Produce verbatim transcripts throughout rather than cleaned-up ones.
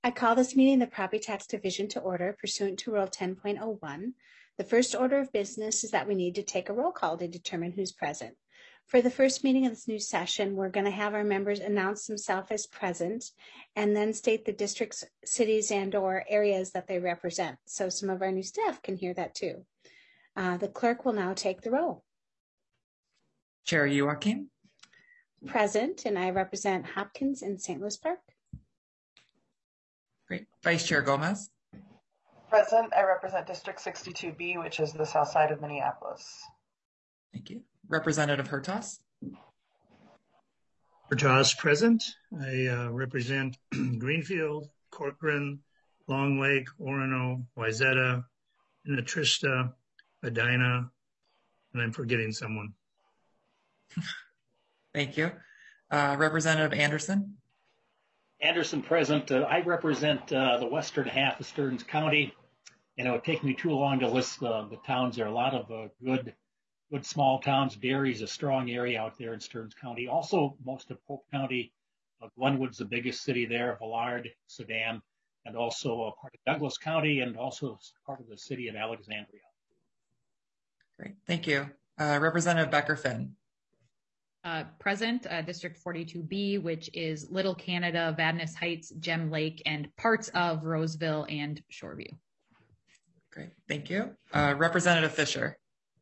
I call this meeting the Property Tax Division to order pursuant to Rule ten point oh one. The first order of business is that we need to take a roll call to determine who's present. For the first meeting of this new session, we're going to have our members announce themselves as present and then state the districts, cities, and or areas that they represent. So some of our new staff can hear that too. Uh, the clerk will now take the roll. Chair Joachim. Present, and I represent Hopkins and Saint Louis Park. Great. Vice Chair Gomez. Present, I represent District sixty-two B, which is the south side of Minneapolis. Thank you. Representative Hertas. Hertas present. I uh, represent Greenfield, Corcoran, Long Lake, Orono, Wayzata, Natrista, Edina, and I'm forgetting someone. Thank you. Uh, Representative Anderson. Anderson present. Uh, I represent uh, the western half of Stearns County, and it would take me too long to list uh, the towns. There are a lot of uh, good, good small towns. Derry is a strong area out there in Stearns County. Also, most of Polk County. Uh, Glenwood's the biggest city there. Villard, Sedan, and also a part of Douglas County, and also part of the city of Alexandria. Great, thank you. Uh, Representative Becker-Finn. Uh, present, uh, District forty-two B, which is Little Canada, Vadnais Heights, Gem Lake, and parts of Roseville and Shoreview. Great, thank you. Uh, Representative Fisher.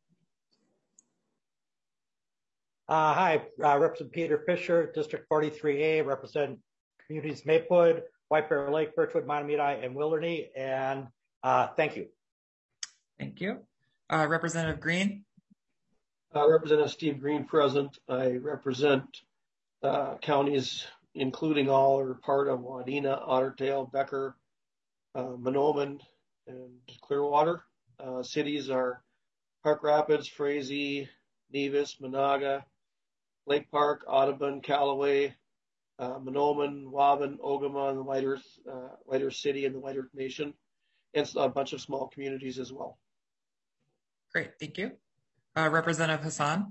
Uh, hi, uh, Representative Peter Fisher, District forty-three A, represent communities Maplewood, White Bear Lake, Birchwood, Mahtomedi, and Wilderney, and uh, thank you. Thank you. Uh, Representative Green. Uh, Representative Steve Green present. I represent uh, counties including all or part of Wadena, Ottertail, Becker, uh, Mahnomen, and Clearwater. Uh, cities are Park Rapids, Frazee, Nevis, Monaga, Lake Park, Audubon, Callaway, uh, Mahnomen, Waban, Ogama, and the White Earth, uh, White Earth City and the White Earth Nation, and a bunch of small communities as well. Great, thank you. Uh, Representative Hassan.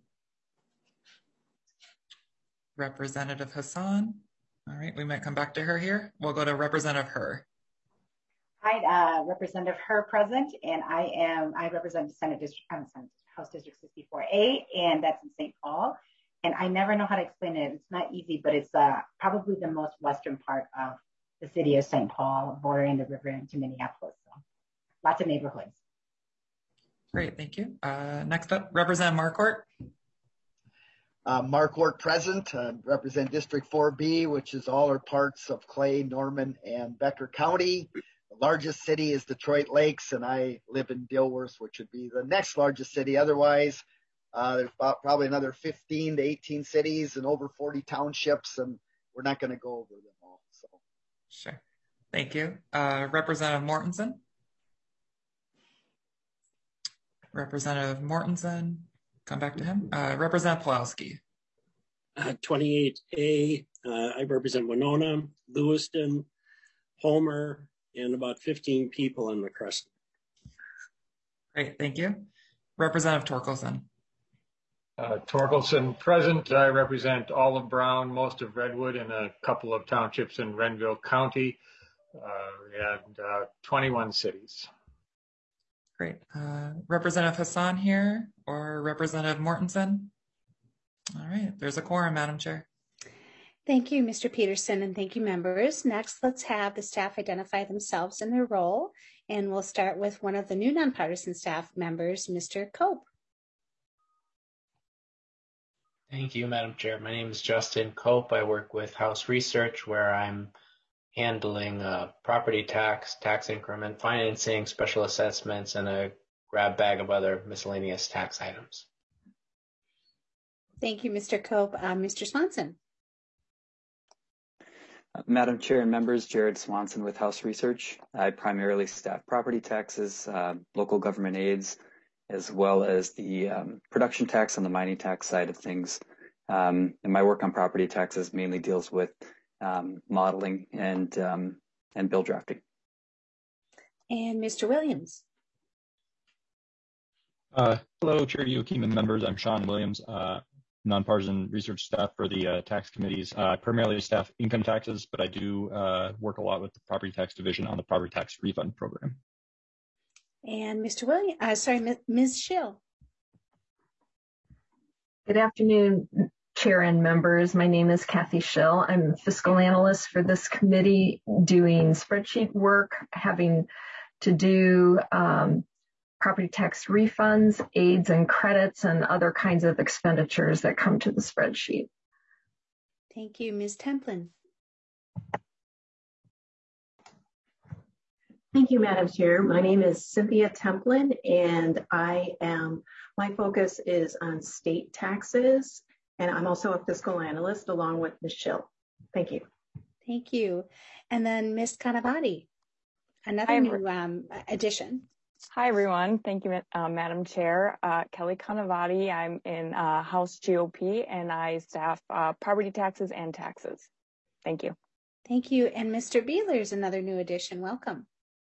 Representative Hassan. All right, we might come back to her here. We'll go to Representative Herr. Hi, uh, Representative Herr present, and I am I represent Senate District, um, Senate House District sixty-four A, and that's in Saint Paul. And I never know how to explain it. It's not easy, but it's uh, probably the most western part of the city of Saint Paul, bordering the river into Minneapolis. So lots of neighborhoods. Great, thank you. Uh, next up, Representative Marquardt. Uh, Marquardt present, uh, represent District four B, which is all or parts of Clay, Norman, and Becker County. The largest city is Detroit Lakes, and I live in Dilworth, which would be the next largest city. Otherwise, uh, there's about probably another fifteen to eighteen cities and over forty townships, and we're not going to go over them all. So, sure. Thank you. Uh, Representative Mortensen. Representative Mortensen, come back to him. Uh, Representative Pawlowski. Uh, twenty-eight A, uh, I represent Winona, Lewiston, Homer, and about fifteen people in the Crescent. Great, thank you. Representative Torkelson. Uh, Torkelson present. I represent Olive Brown, most of Redwood, and a couple of townships in Renville County, uh, and uh, twenty-one cities. Great. Uh, Representative Hassan here, or Representative Mortensen? All right, there's a quorum, Madam Chair. Thank you, Mister Peterson, and thank you, members. Next, let's have the staff identify themselves and their role, and we'll start with one of the new nonpartisan staff members, Mister Cope. Thank you, Madam Chair. My name is Justin Cope. I work with House Research, where I'm handling uh, property tax, tax increment, financing, special assessments, and a grab bag of other miscellaneous tax items. Thank you, Mister Cope. Uh, Mister Swanson. Uh, Madam Chair and members, Jared Swanson with House Research. I primarily staff property taxes, uh, local government aids, as well as the um, production tax and the mining tax side of things. Um, and my work on property taxes mainly deals with Um, modeling and um, and bill drafting. And Mister Williams. Uh, hello, Chair Joachim and members. I'm Sean Williams. Uh, nonpartisan research staff for the uh, tax committees. Uh, primarily staff income taxes, but I do uh, work a lot with the property tax division on the property tax refund program. And Mister William, uh, sorry, Miz Schill. Good afternoon, Chair and members. My name is Kathy Schill. I'm a fiscal analyst for this committee doing spreadsheet work, having to do um, property tax refunds, aids and credits, and other kinds of expenditures that come to the spreadsheet. Thank you. Miz Templin. Thank you, Madam Chair. My name is Cynthia Templin, and I am, my focus is on state taxes, and I'm also a fiscal analyst along with Miz Schill. Thank you. Thank you. And then Miz Kanavati, another Hi, new um, addition. Hi, everyone. Thank you, uh, Madam Chair. Uh, Kelly Kanavati. I'm in uh, House G O P, and I staff uh, property taxes and taxes. Thank you. Thank you. And Mister Beeler is another new addition. Welcome.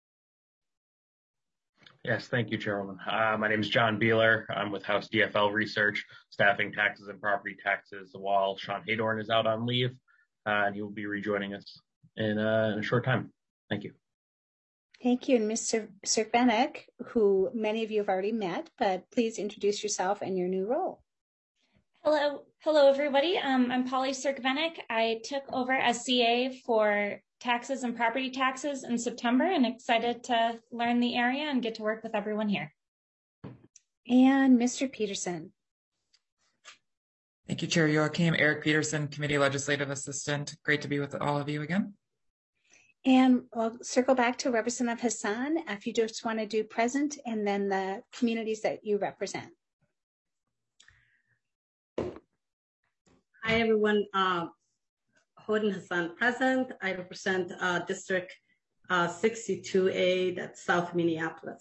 Yes, thank you, Chairwoman. Uh, my name is John Beeler. I'm with House D F L Research, staffing taxes and property taxes while Sean Haydorn is out on leave, uh, and he will be rejoining us in, uh, in a short time. Thank you. Thank you. And Mister Serbenek, who many of you have already met, but please introduce yourself and your new role. Hello, hello everybody. Um, I'm Polly Serbenek. I took over as C A for taxes and property taxes in September, and excited to learn the area and get to work with everyone here. And Mister Peterson. Thank you, Chair Joachim. Eric Peterson, Committee Legislative Assistant. Great to be with all of you again. And we'll circle back to Representative Hassan if you just want to do present and then the communities that you represent. Hi, everyone. Uh, Hodin Hassan present. I represent uh, District uh, sixty-two A, that's South Minneapolis.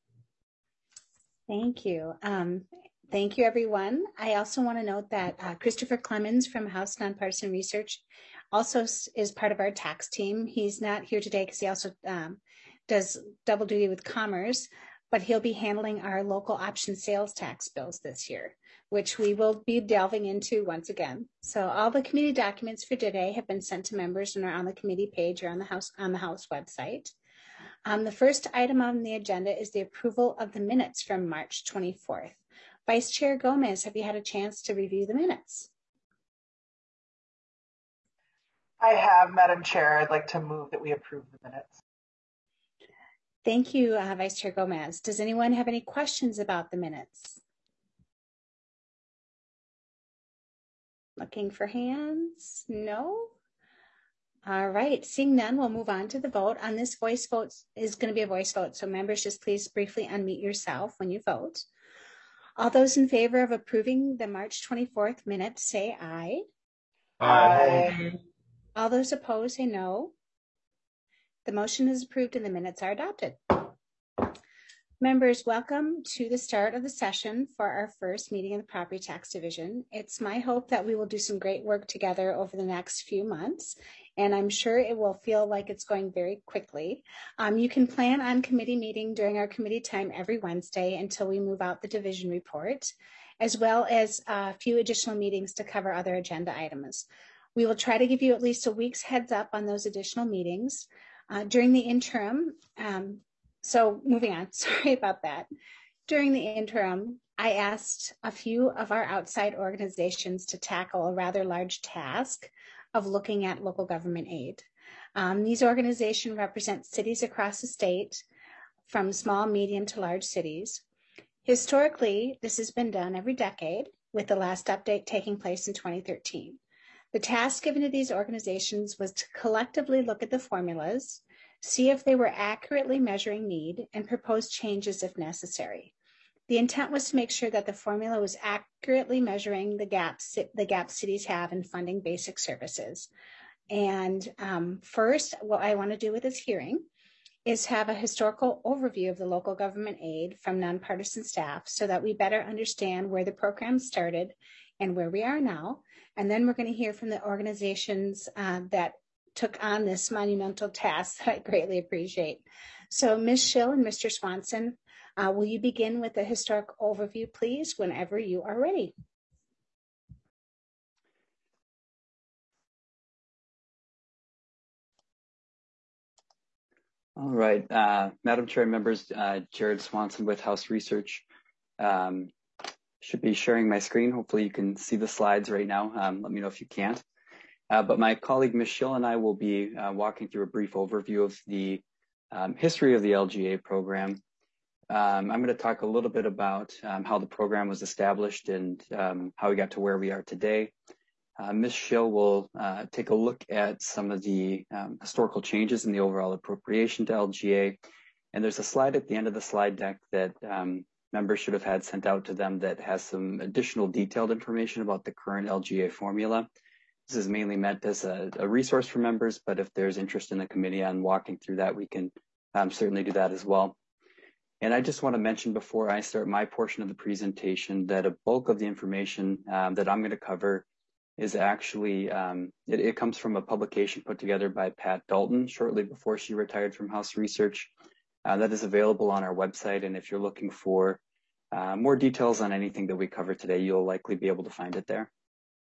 Thank you. Um, thank you, everyone. I also want to note that uh, Christopher Clemens from House Nonpartisan Research also is part of our tax team. He's not here today because he also um, does double duty with Commerce, but he'll be handling our local option sales tax bills this year, which we will be delving into once again. So all the committee documents for today have been sent to members and are on the committee page or on the House on the House website. Um, the first item on the agenda is the approval of the minutes from March twenty-fourth. Vice Chair Gomez, have you had a chance to review the minutes? I have, Madam Chair. I'd like to move that we approve the minutes. Thank you, uh, Vice Chair Gomez. Does anyone have any questions about the minutes? Looking for hands? No? All right, seeing none, we'll move on to the vote. On this voice vote is going to be a voice vote, so members just please briefly unmute yourself when you vote. All those in favor of approving the March twenty-fourth minutes say aye. Aye. All those opposed say no. The motion is approved and the minutes are adopted. Members, welcome to the start of the session for our first meeting in the Property Tax Division. It's my hope that we will do some great work together over the next few months, and I'm sure it will feel like it's going very quickly. Um, you can plan on committee meeting during our committee time every Wednesday until we move out the division report, as well as a few additional meetings to cover other agenda items. We will try to give you at least a week's heads up on those additional meetings. Uh, during the interim, um, So moving on, sorry about that. During the interim, I asked a few of our outside organizations to tackle a rather large task of looking at local government aid. Um, these organizations represent cities across the state, from small, medium to large cities. Historically, this has been done every decade, with the last update taking place in twenty thirteen. The task given to these organizations was to collectively look at the formulas, see if they were accurately measuring need, and propose changes if necessary. The intent was to make sure that the formula was accurately measuring the gaps the gaps cities have in funding basic services. And um, first, what I want to do with this hearing is have a historical overview of the local government aid from nonpartisan staff so that we better understand where the program started and where we are now. And then we're going to hear from the organizations uh, that took on this monumental task that I greatly appreciate. So Miz Schill and Mister Swanson, uh, will you begin with a historic overview, please, whenever you are ready? All right, uh, Madam Chair, members, uh, Jared Swanson with House Research. Um, should be sharing my screen. Hopefully you can see the slides right now. Um, let me know if you can't. Uh, but my colleague Miz Schill and I will be uh, walking through a brief overview of the um, history of the L G A program. Um, I'm going to talk a little bit about um, how the program was established and um, how we got to where we are today. Uh, Miz Schill will uh, take a look at some of the um, historical changes in the overall appropriation to L G A. And there's a slide at the end of the slide deck that um, members should have had sent out to them that has some additional detailed information about the current L G A formula. This is mainly meant as a, a resource for members, but if there's interest in the committee on walking through that, we can um, certainly do that as well. And I just want to mention before I start my portion of the presentation that a bulk of the information um, that I'm going to cover is actually, um, it, it comes from a publication put together by Pat Dalton shortly before she retired from House Research. Uh, that is available on our website, and if you're looking for uh, more details on anything that we cover today, you'll likely be able to find it there.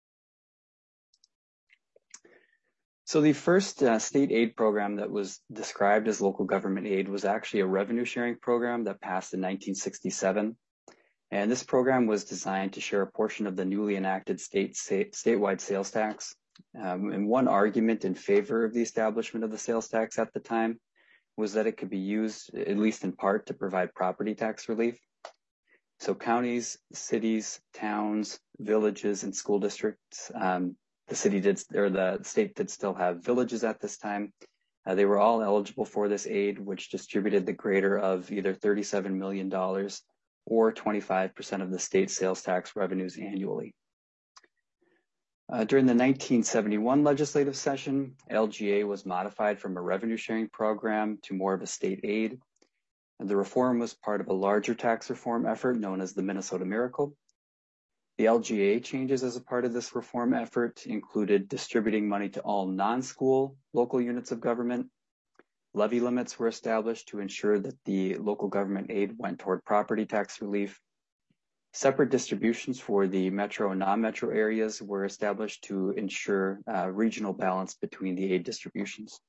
So the first uh, state aid program that was described as local government aid was actually a revenue sharing program that passed in nineteen sixty-seven. And this program was designed to share a portion of the newly enacted state, state statewide sales tax. Um, and one argument in favor of the establishment of the sales tax at the time was that it could be used, at least in part, to provide property tax relief. So counties, cities, towns, villages, and school districts, um, the city did, or the state did still have villages at this time. Uh, they were all eligible for this aid, which distributed the greater of either thirty-seven million dollars or twenty-five percent of the state sales tax revenues annually. Uh, during the nineteen seventy-one legislative session, L G A was modified from a revenue sharing program to more of a state aid. And the reform was part of a larger tax reform effort known as the Minnesota Miracle. The L G A changes as a part of this reform effort included distributing money to all non-school local units of government. Levy limits were established to ensure that the local government aid went toward property tax relief. Separate distributions for the metro and non-metro areas were established to ensure uh, regional balance between the aid distributions.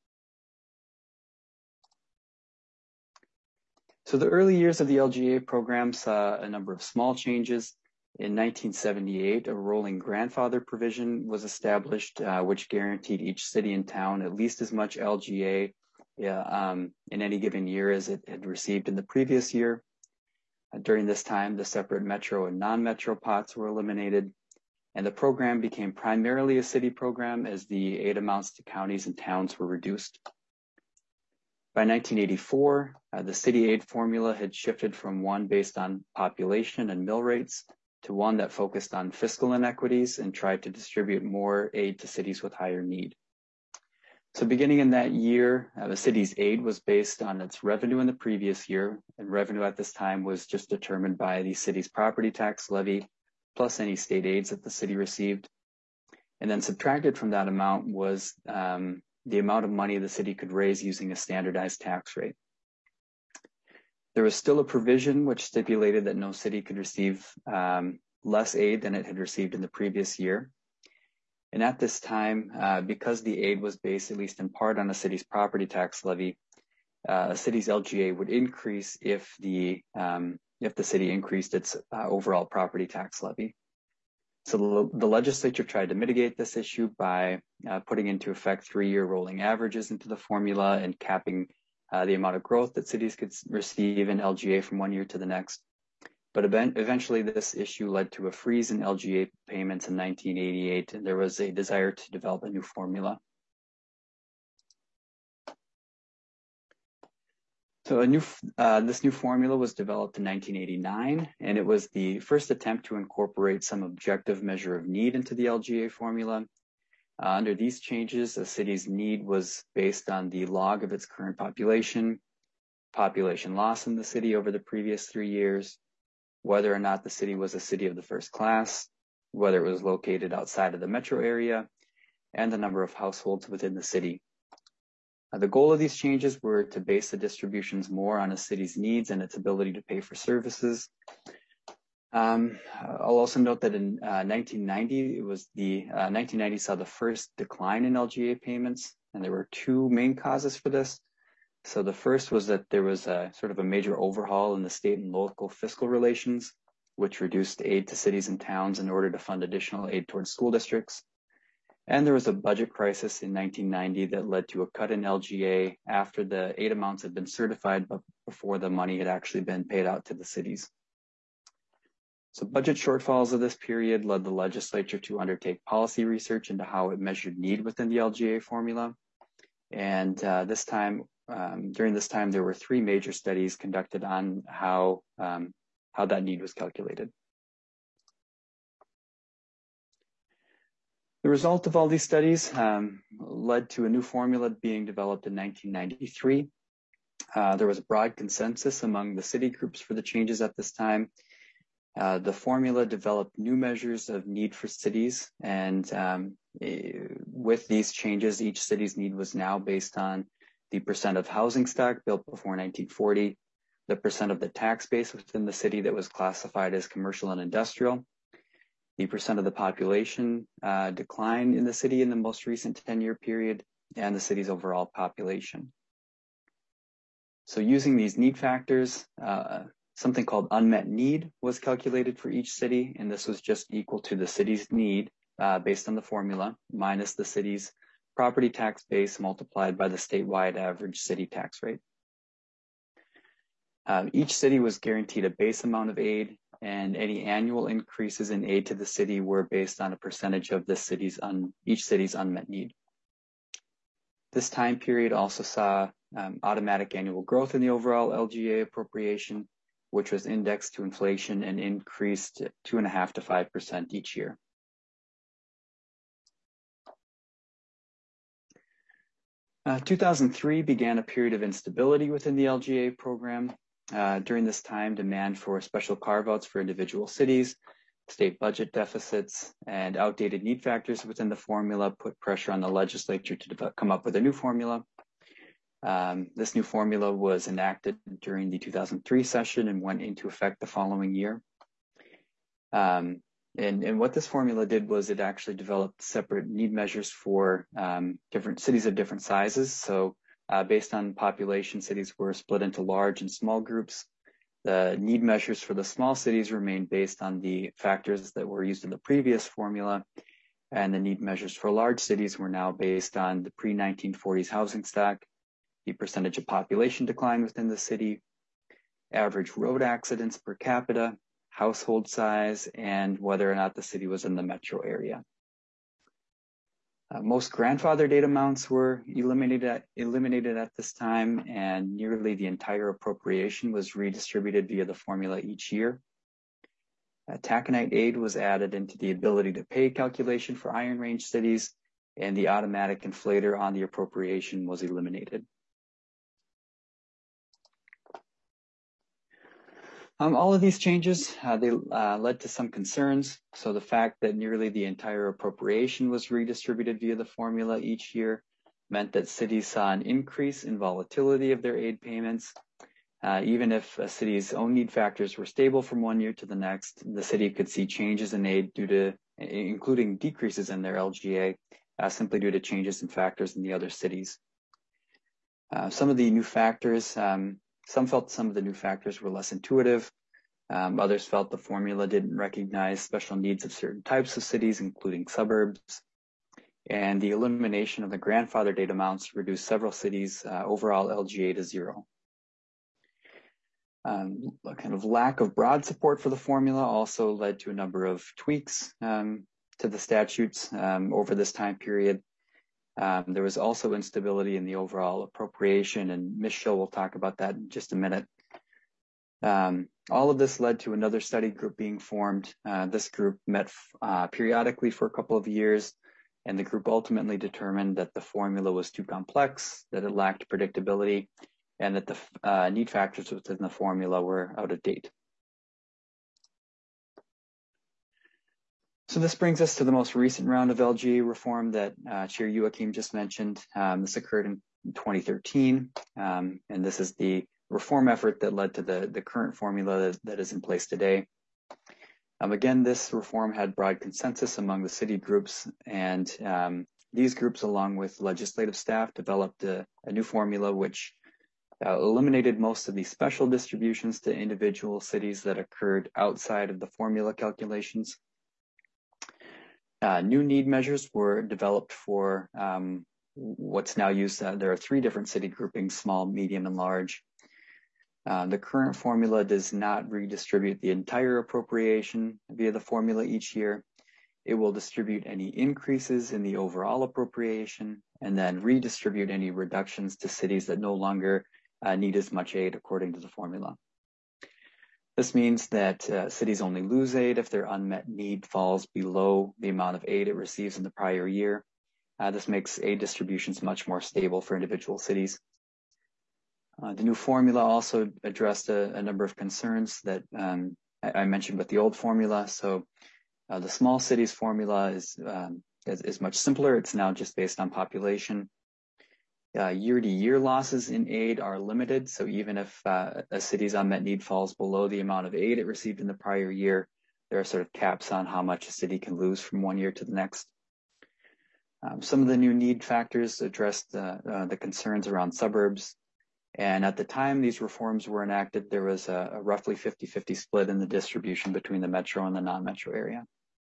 So the early years of the L G A program saw a number of small changes. In nineteen seventy-eight, a rolling grandfather provision was established, uh, which guaranteed each city and town at least as much L G A yeah, um, in any given year as it had received in the previous year. Uh, during this time, the separate metro and non-metro pots were eliminated, and the program became primarily a city program as the aid amounts to counties and towns were reduced. By nineteen eighty-four, uh, the city aid formula had shifted from one based on population and mill rates to one that focused on fiscal inequities and tried to distribute more aid to cities with higher need. So beginning in that year, uh, the city's aid was based on its revenue in the previous year, and revenue at this time was just determined by the city's property tax levy, plus any state aids that the city received. And then subtracted from that amount was um, the amount of money the city could raise using a standardized tax rate. There was still a provision which stipulated that no city could receive um, less aid than it had received in the previous year. And at this time, uh, because the aid was based at least in part on a city's property tax levy, uh, a city's L G A would increase if the um, if the city increased its uh, overall property tax levy. So the, the legislature tried to mitigate this issue by uh, putting into effect three-year rolling averages into the formula and capping uh, the amount of growth that cities could receive in L G A from one year to the next. But eventually this issue led to a freeze in L G A payments in nineteen eighty-eight, and there was a desire to develop a new formula. So a new, uh, this new formula was developed in nineteen eighty-nine, and it was the first attempt to incorporate some objective measure of need into the L G A formula. Uh, under these changes, a city's need was based on the log of its current population, population loss in the city over the previous three years, whether or not the city was a city of the first class, whether it was located outside of the metro area, and the number of households within the city. Uh, the goal of these changes were to base the distributions more on a city's needs and its ability to pay for services. Um, I'll also note that in uh, nineteen ninety, it was the uh, nineteen ninety saw the first decline in L G A payments, and there were two main causes for this. So the first was that there was a sort of a major overhaul in the state and local fiscal relations, which reduced aid to cities and towns in order to fund additional aid towards school districts. And there was a budget crisis in nineteen ninety that led to a cut in L G A after the aid amounts had been certified, but before the money had actually been paid out to the cities. So budget shortfalls of this period led the legislature to undertake policy research into how it measured need within the L G A formula. And uh, this time, um, during this time, there were three major studies conducted on how, um, how that need was calculated. The result of all these studies um, led to a new formula being developed in nineteen ninety-three. Uh, there was a broad consensus among the city groups for the changes at this time. Uh, the formula developed new measures of need for cities, and um, with these changes, each city's need was now based on the percent of housing stock built before nineteen forty, the percent of the tax base within the city that was classified as commercial and industrial, the percent of the population uh, decline in the city in the most recent ten-year period, and the city's overall population. So using these need factors, uh, something called unmet need was calculated for each city, and this was just equal to the city's need uh, based on the formula minus the city's property tax base multiplied by the statewide average city tax rate. Uh, each city was guaranteed a base amount of aid, and any annual increases in aid to the city were based on a percentage of the city's un, each city's unmet need. This time period also saw um, automatic annual growth in the overall L G A appropriation, which was indexed to inflation and increased two and a half to five percent each year. Uh, two thousand three began a period of instability within the L G A program. Uh, during this time, demand for special carve-outs for individual cities, state budget deficits, and outdated need factors within the formula put pressure on the legislature to develop, come up with a new formula. Um, this new formula was enacted during the two thousand three session and went into effect the following year. Um, and, and what this formula did was it actually developed separate need measures for um, different cities of different sizes. So uh, based on population, cities were split into large and small groups. The need measures for the small cities remained based on the factors that were used in the previous formula. And the need measures for large cities were now based on the pre nineteen forties housing stock, the percentage of population decline within the city, average road accidents per capita, household size, and whether or not the city was in the metro area. Uh, most grandfather date amounts were eliminated at, eliminated at this time, and nearly the entire appropriation was redistributed via the formula each year. Uh, taconite aid was added into the ability to pay calculation for Iron Range cities, and the automatic inflator on the appropriation was eliminated. Um, all of these changes, uh, they uh, led to some concerns. So the fact that nearly the entire appropriation was redistributed via the formula each year meant that cities saw an increase in volatility of their aid payments. Uh, even if a city's own need factors were stable from one year to the next, the city could see changes in aid due to, including decreases in their L G A, uh, simply due to changes in factors in the other cities. Uh, some of the new factors, um, Some felt some of the new factors were less intuitive. Um, others felt the formula didn't recognize special needs of certain types of cities, including suburbs. And the elimination of the grandfather date amounts reduced several cities' uh, overall L G A to zero. Um, a kind of lack of broad support for the formula also led to a number of tweaks um, to the statutes um, over this time period. Um, there was also instability in the overall appropriation, and Miz Schill will talk about that in just a minute. Um, all of this led to another study group being formed. Uh, this group met uh, periodically for a couple of years, and the group ultimately determined that the formula was too complex, that it lacked predictability, and that the uh, need factors within the formula were out of date. So this brings us to the most recent round of L G A reform that uh, Chair Youakim just mentioned. Um, this occurred in twenty thirteen, um, and this is the reform effort that led to the, the current formula that, that is in place today. Um, again, this reform had broad consensus among the city groups, and um, these groups, along with legislative staff, developed a, a new formula which uh, eliminated most of the special distributions to individual cities that occurred outside of the formula calculations. Uh, new need measures were developed for um, what's now used. Uh, there are three different city groupings: small, medium, and large. Uh, the current formula does not redistribute the entire appropriation via the formula each year. It will distribute any increases in the overall appropriation and then redistribute any reductions to cities that no longer uh, need as much aid according to the formula. This means that uh, cities only lose aid if their unmet need falls below the amount of aid it receives in the prior year. Uh, this makes aid distributions much more stable for individual cities. Uh, the new formula also addressed a, a number of concerns that um, I, I mentioned with the old formula. So uh, the small cities formula is, um, is, is much simpler. It's now just based on population. Uh, year-to-year losses in aid are limited. So even if uh, a city's unmet need falls below the amount of aid it received in the prior year, there are sort of caps on how much a city can lose from one year to the next. Um, some of the new need factors addressed uh, uh, the concerns around suburbs. And at the time these reforms were enacted, there was a, a roughly fifty fifty split in the distribution between the metro and the non-metro area.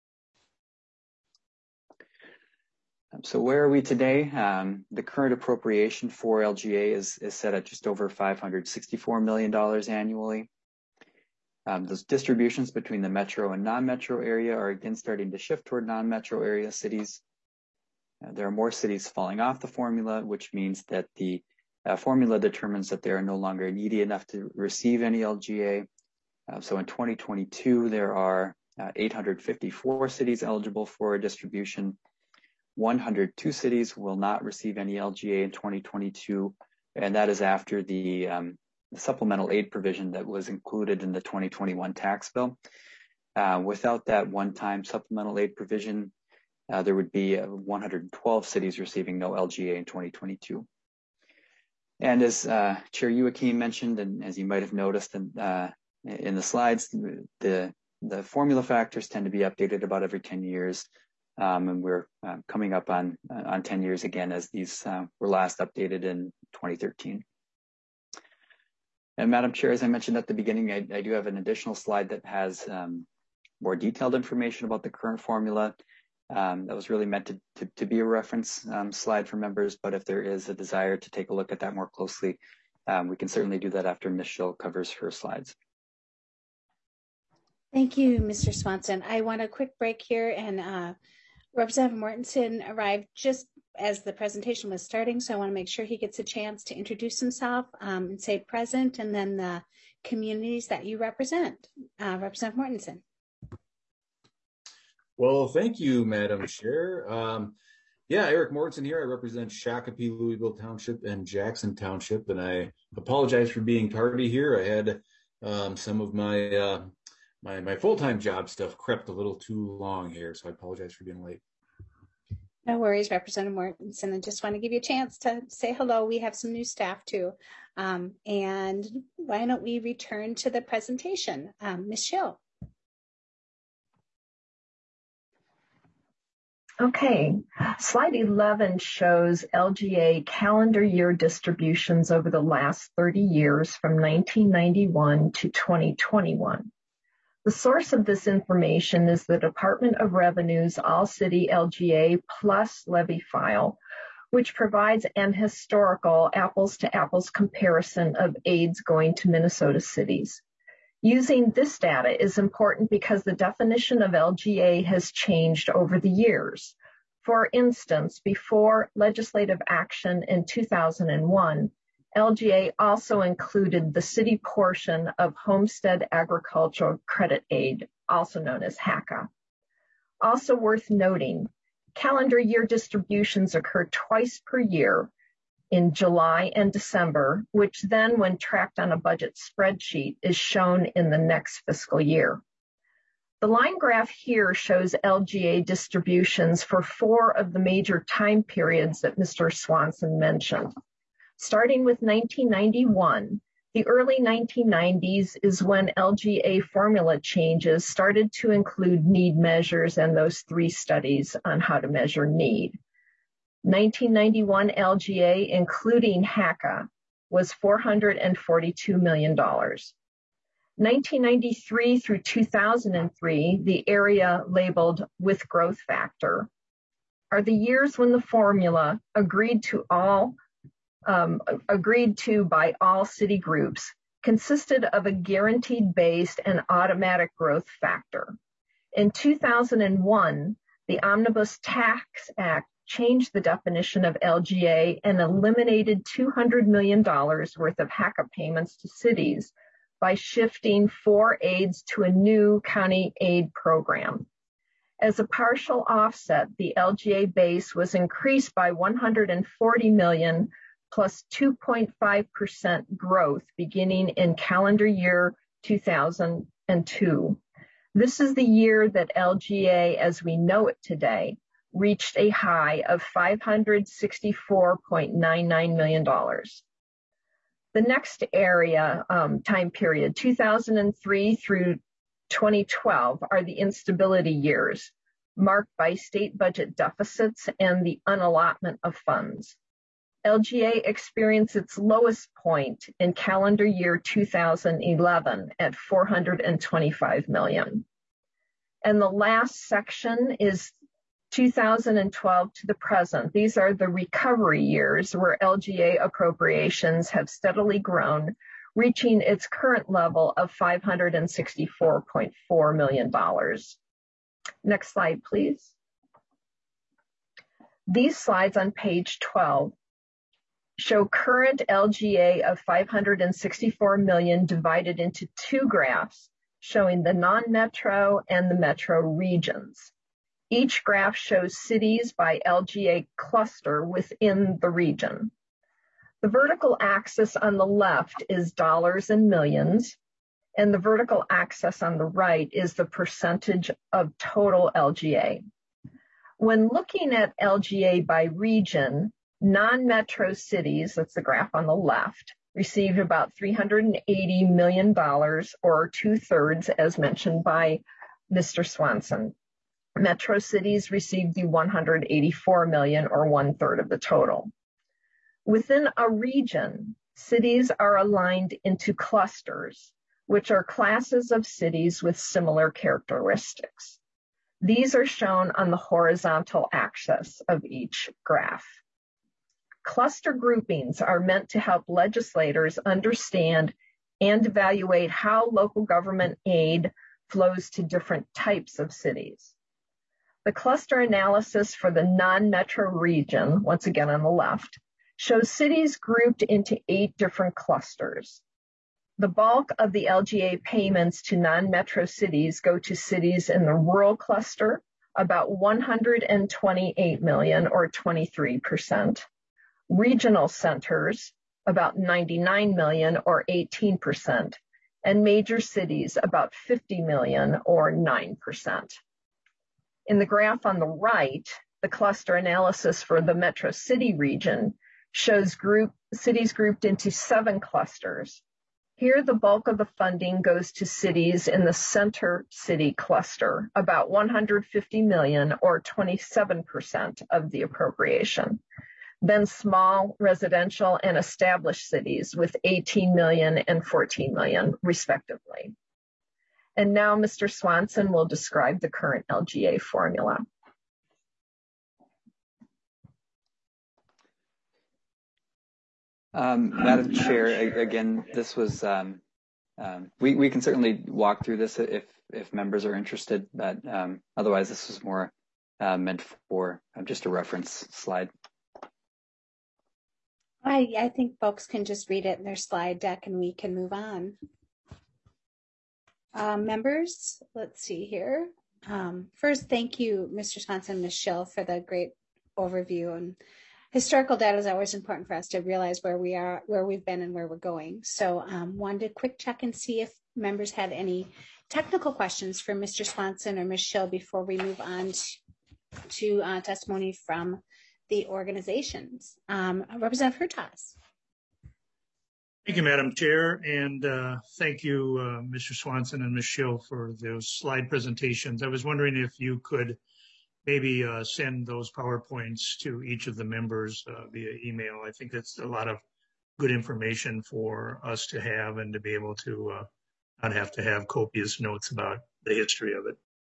So where are we today? Um, the current appropriation for L G A is, is set at just over five hundred sixty-four million dollars annually. Um, those distributions between the metro and non-metro area are again starting to shift toward non-metro area cities. Uh, there are more cities falling off the formula, which means that the uh, formula determines that they are no longer needy enough to receive any L G A. Uh, so in twenty twenty-two, there are uh, eight hundred fifty-four cities eligible for a distribution. one hundred two cities will not receive any L G A in twenty twenty-two, and that is after the, um, the supplemental aid provision that was included in the twenty twenty-one tax bill. Uh, without that one-time supplemental aid provision, uh, there would be uh, one hundred twelve cities receiving no L G A in twenty twenty-two. And as uh, Chair Joachim mentioned, and as you might have noticed in, uh, in the slides, the, the formula factors tend to be updated about every ten years. Um, and we're uh, coming up on uh, on ten years again, as these uh, were last updated in twenty thirteen. And Madam Chair, as I mentioned at the beginning, I, I do have an additional slide that has um, more detailed information about the current formula. Um, that was really meant to, to, to be a reference um, slide for members, but if there is a desire to take a look at that more closely, um, we can certainly do that after Miz Schill covers her slides. Thank you, Mister Swanson. I want a quick break here, and uh, Representative Mortensen arrived just as the presentation was starting, so I want to make sure he gets a chance to introduce himself um, and say present, and then the communities that you represent. Uh, Representative Mortensen. Well, thank you, Madam Chair. Um, yeah, Eric Mortensen here. I represent Shakopee, Louisville Township, and Jackson Township, and I apologize for being tardy here. I had um, some of my uh, My, my full-time job stuff crept a little too long here, so I apologize for being late. No worries, Representative Mortensen. I just want to give you a chance to say hello. We have some new staff too. Um, and why don't we return to the presentation? Um, Miz Schill. Okay, slide eleven shows L G A calendar year distributions over the last thirty years from nineteen ninety-one to twenty twenty-one. The source of this information is the Department of Revenue's All-City L G A Plus levy file, which provides an historical apples-to-apples comparison of aids going to Minnesota cities. Using this data is important because the definition of L G A has changed over the years. For instance, before legislative action in two thousand one, L G A also included the city portion of Homestead Agricultural Credit Aid, also known as HACA. Also worth noting, calendar year distributions occur twice per year in July and December, which then, when tracked on a budget spreadsheet, is shown in the next fiscal year. The line graph here shows L G A distributions for four of the major time periods that Mister Swanson mentioned. Starting with nineteen ninety-one, the early nineteen nineties is when L G A formula changes started to include need measures and those three studies on how to measure need. nineteen ninety-one L G A, including HACA, was four hundred forty-two million dollars. nineteen ninety-three through two thousand three, the area labeled with growth factor, are the years when the formula agreed to all um, agreed to by all city groups consisted of a guaranteed based and automatic growth factor. In two thousand one, the Omnibus Tax Act changed the definition of L G A and eliminated two hundred million dollars worth of H A C A payments to cities by shifting four aids to a new county aid program. As a partial offset, the L G A base was increased by one hundred forty million dollars plus two point five percent growth beginning in calendar year two thousand two. This is the year that L G A, as we know it today, reached a high of five hundred sixty-four point nine nine million dollars. The next area um, time period, two thousand three through twenty twelve, are the instability years, marked by state budget deficits and the unallotment of funds. L G A experienced its lowest point in calendar year two thousand eleven at four hundred twenty-five million dollars. And the last section is two thousand twelve to the present. These are the recovery years where L G A appropriations have steadily grown, reaching its current level of five hundred sixty-four point four million dollars. Next slide, please. These slides on page twelve show current L G A of five hundred sixty-four million dollars divided into two graphs showing the non-metro and the metro regions. Each graph shows cities by L G A cluster within the region. The vertical axis on the left is dollars and millions, and the vertical axis on the right is the percentage of total L G A. When looking at L G A by region, non-metro cities, that's the graph on the left, received about three hundred eighty million dollars, or two-thirds, as mentioned by Mister Swanson. Metro cities received the one hundred eighty-four million dollars, or one-third of the total. Within a region, cities are aligned into clusters, which are classes of cities with similar characteristics. These are shown on the horizontal axis of each graph. Cluster groupings are meant to help legislators understand and evaluate how local government aid flows to different types of cities. The cluster analysis for the non-metro region, once again on the left, shows cities grouped into eight different clusters. The bulk of the L G A payments to non-metro cities go to cities in the rural cluster, about one hundred twenty-eight million dollars, or twenty-three percent. Regional centers, about ninety-nine million dollars, or eighteen percent, and major cities, about fifty million dollars, or nine percent. In the graph on the right, the cluster analysis for the metro city region shows group, cities grouped into seven clusters. Here, the bulk of the funding goes to cities in the center city cluster, about one hundred fifty million dollars, or twenty-seven percent of the appropriation. Then small, residential, and established cities with eighteen million dollars and fourteen million dollars, respectively. And now Mister Swanson will describe the current L G A formula. Um, Madam Chair, again, this was, um, um, we, we can certainly walk through this if, if members are interested, but um, otherwise this was more uh, meant for uh, just a reference slide. I, I think folks can just read it in their slide deck and we can move on. Um, members, let's see here. Um, first, thank you, Mister Swanson and Miz Schill, for the great overview. And historical data is always important for us to realize where we are, where we've been, and where we're going. So um, wanted to quick check and see if members had any technical questions for Mister Swanson or Miz Schill before we move on to, to uh, testimony from the organizations. Um, Representative Hertaus. Thank you, Madam Chair, and uh, thank you, uh, Mister Swanson and Miz Schill, for those slide presentations. I was wondering if you could maybe uh, send those PowerPoints to each of the members uh, via email. I think that's a lot of good information for us to have and to be able to uh, not have to have copious notes about the history of it.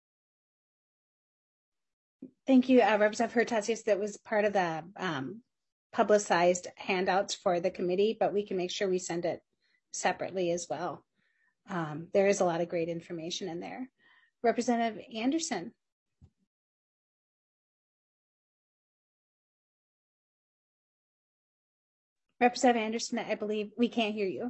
Thank you, uh, Representative Hurtasius. That was part of the um, publicized handouts for the committee, but we can make sure we send it separately as well. Um, there is a lot of great information in there. Representative Anderson. Representative Anderson, I believe we can't hear you.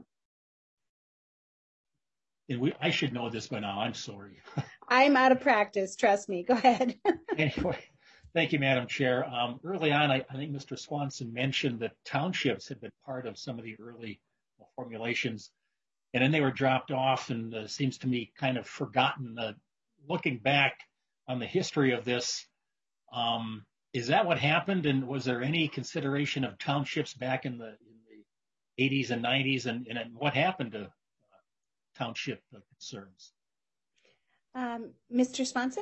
And we, I should know this by now. I'm sorry. I'm out of practice. Trust me. Go ahead. Anyway, thank you, Madam Chair. Um, early on, I, I think Mister Swanson mentioned that townships had been part of some of the early formulations, and then they were dropped off and uh, seems to me kind of forgotten. Uh, looking back on the history of this, um, is that what happened? And was there any consideration of townships back in the, in the eighties and nineties? And, and what happened to uh, township uh, concerns? Um, Mister Swanson?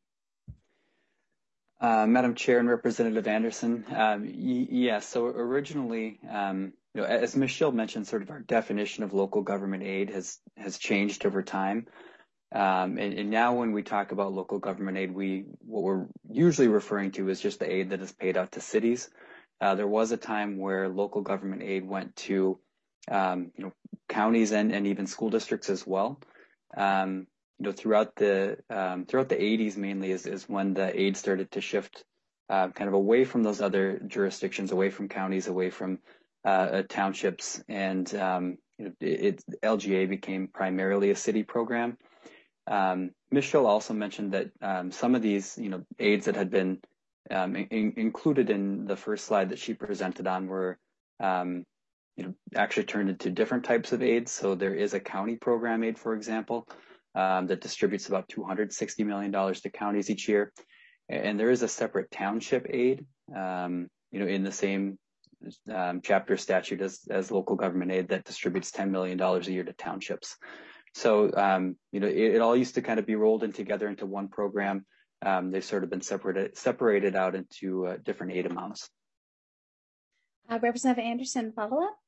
Uh, Madam Chair and Representative Anderson, um, y- yes, so originally, um, you know, as Michelle mentioned, sort of our definition of local government aid has, has changed over time. Um, and, and now when we talk about local government aid, we what we're usually referring to is just the aid that is paid out to cities. Uh, there was a time where local government aid went to um, you know, counties and, and even school districts as well. Um, you know, throughout the um, throughout the eighties mainly is, is when the aid started to shift uh, kind of away from those other jurisdictions, away from counties, away from uh, townships, and um, you know, it, it, L G A became primarily a city program. Um, Michelle also mentioned that um, some of these, you know, aids that had been um, in, included in the first slide that she presented on were, um, you know, actually turned into different types of aids. So there is a county program aid, for example, um, that distributes about two hundred sixty million dollars to counties each year, and there is a separate township aid, um, you know, in the same um, chapter statute as, as local government aid that distributes ten million dollars a year to townships. So, um, you know, it, it all used to kind of be rolled in together into one program. Um, they've sort of been separated, separated out into uh, different aid amounts. Uh, Representative Anderson, follow up?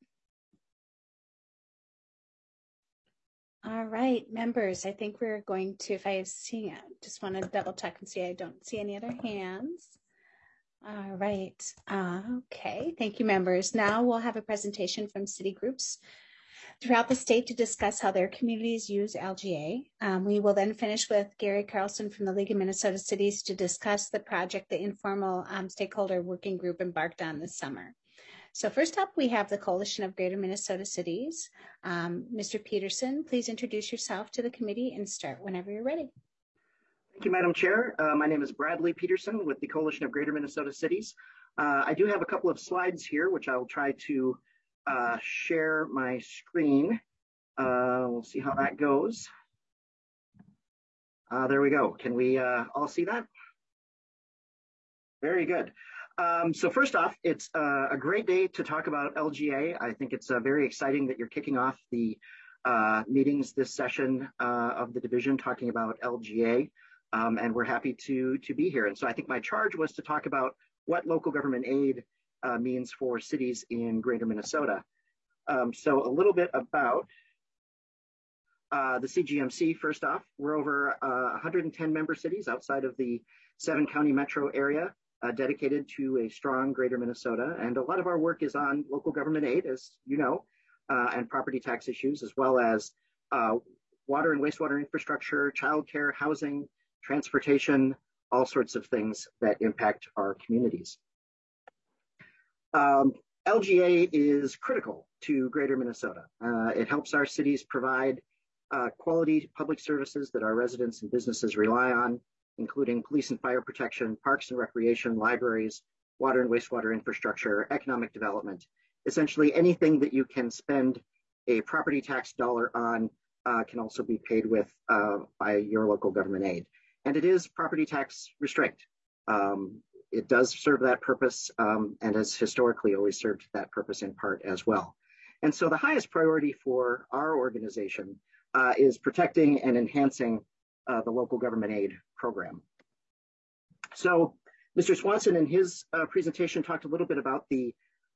All right, members, I think we're going to, if I see it, just want to double check and see I don't see any other hands. All right, uh, okay, thank you, members. Now we'll have a presentation from city groups throughout the state to discuss how their communities use L G A. Um, we will then finish with Gary Carlson from the League of Minnesota Cities to discuss the project the informal um, stakeholder working group embarked on this summer. So first up, we have the Coalition of Greater Minnesota Cities. Um, Mister Peterson, please introduce yourself to the committee and start whenever you're ready. Thank you, Madam Chair. Uh, my name is Bradley Peterson with the Coalition of Greater Minnesota Cities. Uh, I do have a couple of slides here, which I will try to uh, share my screen. Uh, we'll see how that goes. Uh, there we go. Can we uh, all see that? Very good. Um, so first off, it's uh, a great day to talk about L G A. I think it's uh, very exciting that you're kicking off the uh, meetings this session uh, of the division talking about L G A, um, and we're happy to, to be here. And so I think my charge was to talk about what local government aid uh, means for cities in Greater Minnesota. Um, so a little bit about uh, the C G M C. First off, we're over uh, one hundred ten member cities outside of the seven county metro area. Uh, dedicated to a strong Greater Minnesota. And a lot of our work is on local government aid, as you know, uh, and property tax issues, as well as uh, water and wastewater infrastructure, childcare, housing, transportation, all sorts of things that impact our communities. Um, L G A is critical to Greater Minnesota. Uh, it helps our cities provide uh, quality public services that our residents and businesses rely on, including police and fire protection, parks and recreation, libraries, water and wastewater infrastructure, economic development. Essentially anything that you can spend a property tax dollar on uh, can also be paid with uh, by your local government aid. And it is property tax restraint. Um, it does serve that purpose um, and has historically always served that purpose in part as well. And so the highest priority for our organization uh, is protecting and enhancing uh, the local government aid program. So Mister Swanson in his uh, presentation talked a little bit about the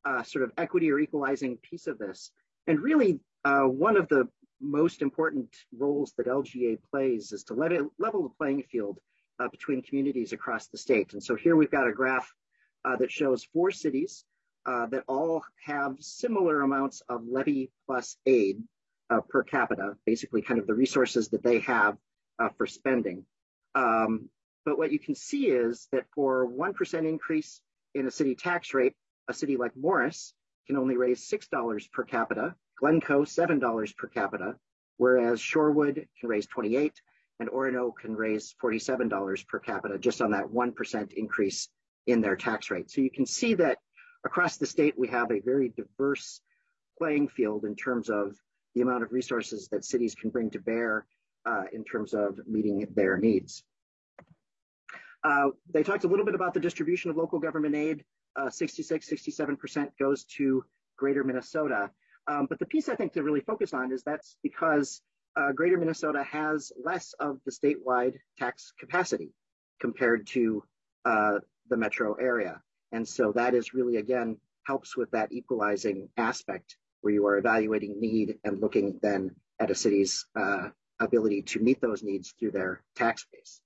uh, sort of equity or equalizing piece of this. And really, uh, one of the most important roles that L G A plays is to let it level the playing field uh, between communities across the state. And so here we've got a graph uh, that shows four cities uh, that all have similar amounts of levy plus aid uh, per capita, basically kind of the resources that they have uh, for spending. Um, but what you can see is that for one percent increase in a city tax rate, a city like Morris can only raise six dollars per capita, Glencoe seven dollars per capita, whereas Shorewood can raise twenty-eight and Orono can raise forty-seven dollars per capita just on that one percent increase in their tax rate. So you can see that across the state, we have a very diverse playing field in terms of the amount of resources that cities can bring to bear uh, in terms of meeting their needs. Uh, they talked a little bit about the distribution of local government aid. Uh, sixty-six, sixty-seven percent goes to Greater Minnesota. Um, but the piece I think to really focus on is that's because uh, Greater Minnesota has less of the statewide tax capacity compared to uh, the metro area. And so that is really, again, helps with that equalizing aspect where you are evaluating need and looking then at a city's uh, ability to meet those needs through their tax base.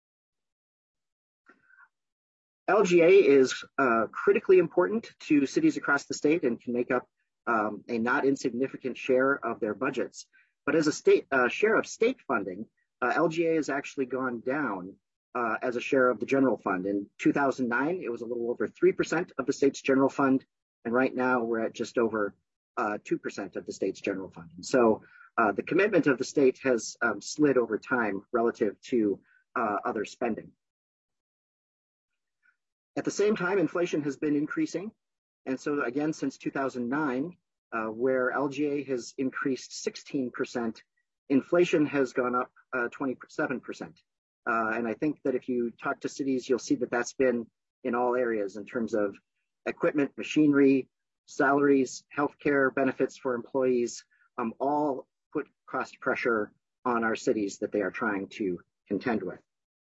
L G A is uh, critically important to cities across the state and can make up um, a not insignificant share of their budgets. But as a state uh, share of state funding, uh, L G A has actually gone down uh, as a share of the general fund. In two thousand nine, it was a little over three percent of the state's general fund. And right now we're at just over uh, two percent of the state's general fund. And so uh, the commitment of the state has um, slid over time relative to uh, other spending. At the same time, inflation has been increasing. And so again, since two thousand nine, uh, where L G A has increased sixteen percent, inflation has gone up uh, twenty-seven percent. Uh, and I think that if you talk to cities, you'll see that that's been in all areas in terms of equipment, machinery, salaries, healthcare benefits for employees, um, all put cost pressure on our cities that they are trying to contend with.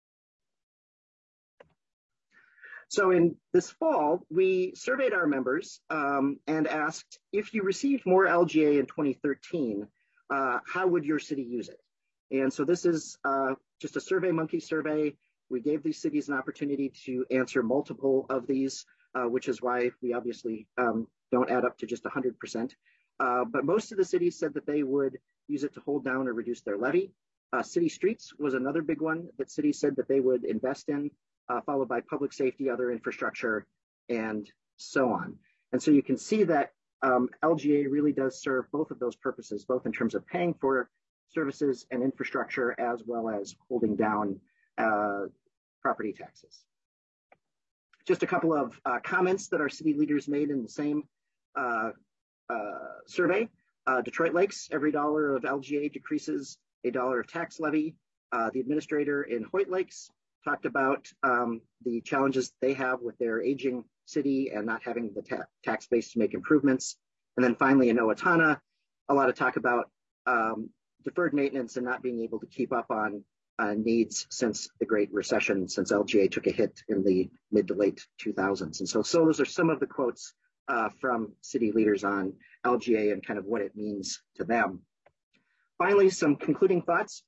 So in this fall, we surveyed our members um, and asked, if you received more L G A in twenty thirteen, uh, how would your city use it? And so this is uh, just a SurveyMonkey survey. We gave these cities an opportunity to answer multiple of these, uh, which is why we obviously um, don't add up to just one hundred percent. Uh, but most of the cities said that they would use it to hold down or reduce their levy. Uh, city streets was another big one that cities said that they would invest in. Uh, followed by public safety, other infrastructure, and so on. And so you can see that um, L G A really does serve both of those purposes, both in terms of paying for services and infrastructure, as well as holding down uh, property taxes. Just a couple of uh, comments that our city leaders made in the same uh, uh, survey. Uh, Detroit Lakes, every dollar of L G A decreases a dollar of tax levy. Uh, the administrator in Hoyt Lakes talked about um, the challenges they have with their aging city and not having the ta tax base to make improvements. And then finally in Owatonna, a lot of talk about um, deferred maintenance and not being able to keep up on uh, needs since the Great Recession, since L G A took a hit in the mid to late two thousands. And so, so those are some of the quotes uh, from city leaders on L G A and kind of what it means to them. Finally, some concluding thoughts.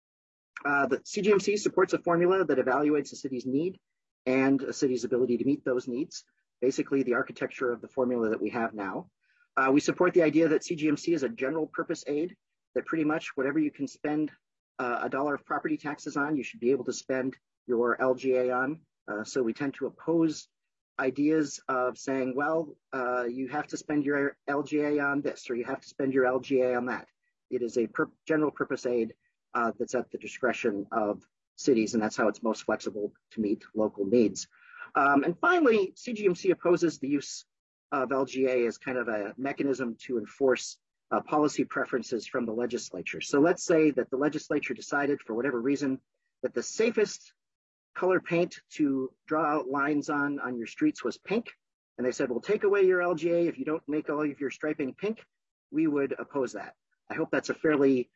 Uh, the C G M C supports a formula that evaluates a city's need and a city's ability to meet those needs, basically the architecture of the formula that we have now. Uh, we support the idea that C G M C is a general purpose aid, that pretty much whatever you can spend uh, a dollar of property taxes on, you should be able to spend your L G A on. Uh, so we tend to oppose ideas of saying, well, uh, you have to spend your L G A on this, or you have to spend your L G A on that. It is a per general purpose aid Uh, that's at the discretion of cities, and that's how it's most flexible to meet local needs. Um, and finally, C G M C opposes the use of L G A as kind of a mechanism to enforce uh, policy preferences from the legislature. So let's say that the legislature decided, for whatever reason, that the safest color paint to draw out lines on on your streets was pink, and they said, well, take away your L G A if you don't make all of your striping pink. We would oppose that. I hope that's a fairly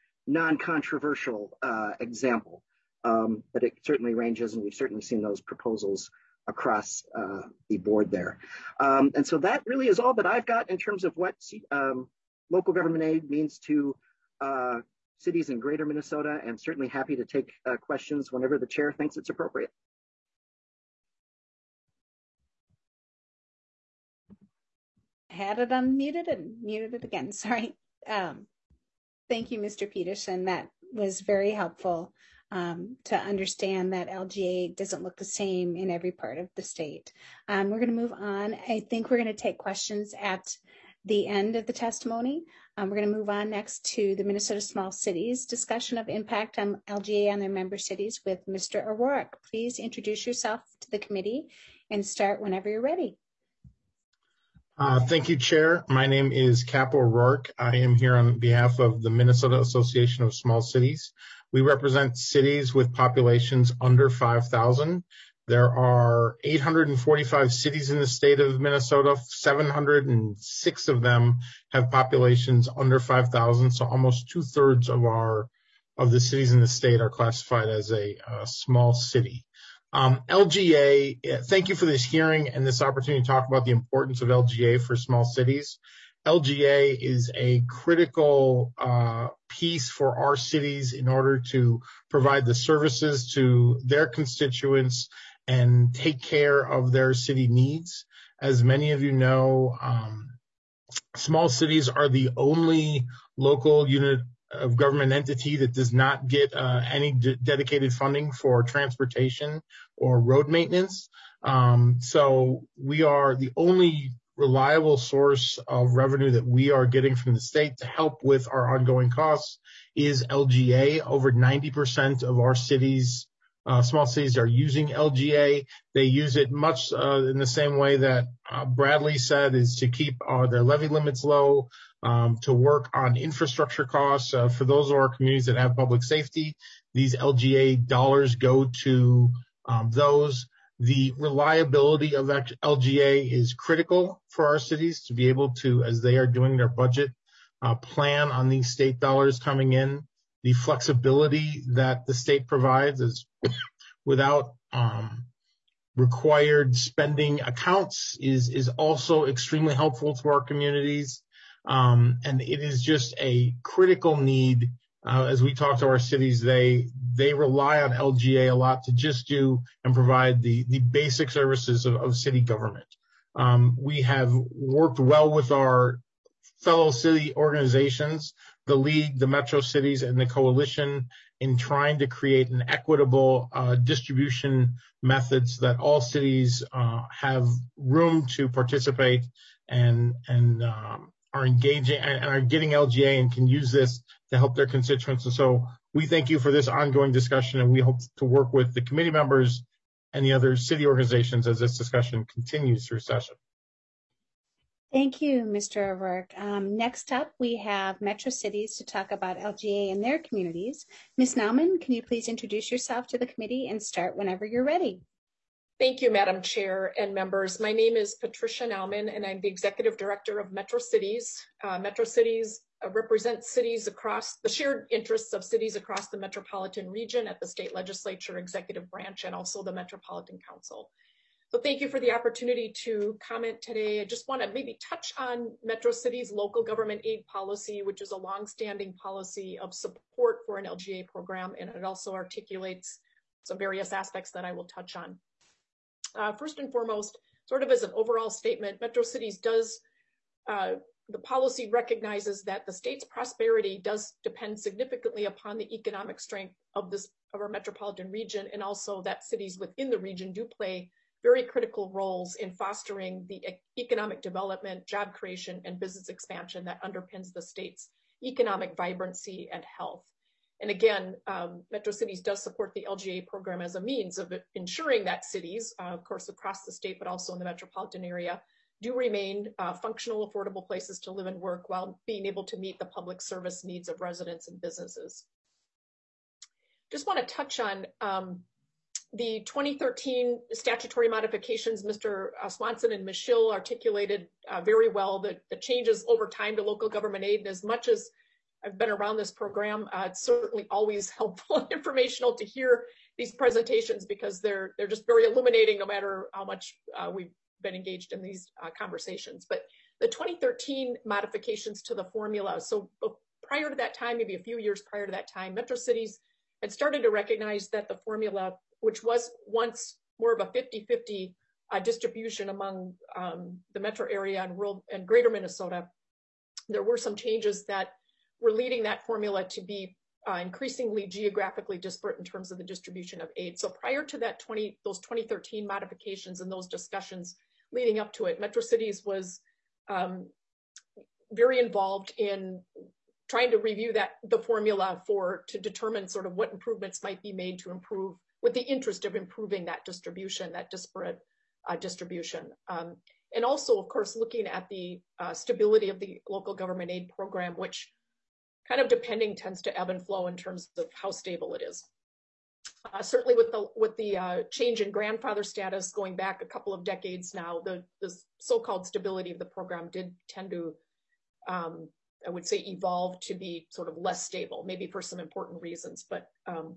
non-controversial uh, example, um, but it certainly ranges, and we've certainly seen those proposals across uh, the board there. Um, and so that really is all that I've got in terms of what um, local government aid means to uh, cities in greater Minnesota, and certainly happy to take uh, questions whenever the chair thinks it's appropriate. Had it unmuted and muted it again. Sorry. Um, thank you, Mister Peterson. That was very helpful um, to understand that L G A doesn't look the same in every part of the state. Um, we're going to move on. I think we're going to take questions at the end of the testimony. Um, we're going to move on next to the Minnesota Small Cities discussion of impact on L G A and their member cities with Mister O'Rourke. Please introduce yourself to the committee and start whenever you're ready. Uh, thank you, Chair. My name is Cap O'Rourke. I am here on behalf of the Minnesota Association of Small Cities. We represent cities with populations under five thousand. There are eight hundred forty-five cities in the state of Minnesota. seven hundred six of them have populations under five thousand. So almost two thirds of our of the cities in the state are classified as a, a small city. Um, L G A, thank you for this hearing and this opportunity to talk about the importance of L G A for small cities. L G A is a critical uh, piece for our cities in order to provide the services to their constituents and take care of their city needs. As many of you know, um, small cities are the only local unit of government entity that does not get uh, any d- dedicated funding for transportation or road maintenance. Um, so we are the only reliable source of revenue that we are getting from the state to help with our ongoing costs is L G A. Over ninety percent of our cities, uh, small cities are using L G A. They use it much uh, in the same way that uh, Bradley said, is to keep uh, their levy limits low, Um, to work on infrastructure costs. Uh, for those of our communities that have public safety, these L G A dollars go to um, those. The reliability of L G A is critical for our cities to be able to, as they are doing their budget, uh, plan on these state dollars coming in. The flexibility that the state provides is without um, required spending accounts is, is also extremely helpful to our communities. Um, and it is just a critical need. Uh, as we talk to our cities, they they rely on L G A a lot to just do and provide the, the basic services of, of city government. Um, we have worked well with our fellow city organizations, the League, the Metro Cities, and the Coalition in trying to create an equitable uh, distribution methods that all cities uh, have room to participate and and um, are engaging and are getting L G A and can use this to help their constituents. And so we thank you for this ongoing discussion, and we hope to work with the committee members and the other city organizations as this discussion continues through session. Thank you, Mister O'Rourke. Um, next up, we have Metro Cities to talk about L G A and their communities. Miz Nauman, can you please introduce yourself to the committee and start whenever you're ready? Thank you, Madam Chair and members. My name is Patricia Nauman, and I'm the Executive Director of Metro Cities. Uh, Metro Cities uh, represents cities across the shared interests of cities across the metropolitan region at the state legislature, executive branch, and also the Metropolitan Council. So thank you for the opportunity to comment today. I just want to maybe touch on Metro Cities' local government aid policy, which is a longstanding policy of support for an L G A program, and it also articulates some various aspects that I will touch on. Uh, first and foremost, sort of as an overall statement, Metro Cities does, uh, the policy recognizes that the state's prosperity does depend significantly upon the economic strength of this of our metropolitan region, and also that cities within the region do play very critical roles in fostering the economic development, job creation, and business expansion that underpins the state's economic vibrancy and health. And again, um, Metro Cities does support the L G A program as a means of ensuring that cities, uh, of course, across the state, but also in the metropolitan area, do remain uh, functional, affordable places to live and work while being able to meet the public service needs of residents and businesses. Just want to touch on um, the twenty thirteen statutory modifications. Mister Swanson and Miz Schill articulated uh, very well the, the changes over time to local government aid. And as much as I've been around this program. Uh, it's certainly always helpful and informational to hear these presentations because they're they're just very illuminating no matter how much uh, we've been engaged in these uh, conversations. But the twenty thirteen modifications to the formula, so prior to that time, maybe a few years prior to that time, Metro Cities had started to recognize that the formula, which was once more of a fifty fifty uh, distribution among um, the metro area and rural and greater Minnesota, there were some changes that were leading that formula to be uh, increasingly geographically disparate in terms of the distribution of aid. So prior to that twenty, those twenty thirteen modifications and those discussions leading up to it, Metro Cities was um, very involved in trying to review that the formula for to determine sort of what improvements might be made to improve with the interest of improving that distribution, that disparate uh, distribution. Um, and also, of course, looking at the uh, stability of the local government aid program, which kind of depending tends to ebb and flow in terms of how stable it is. Uh, certainly with the with the uh, change in grandfather status going back a couple of decades now, the, the so-called stability of the program did tend to, um, I would say, evolve to be sort of less stable, maybe for some important reasons, but um,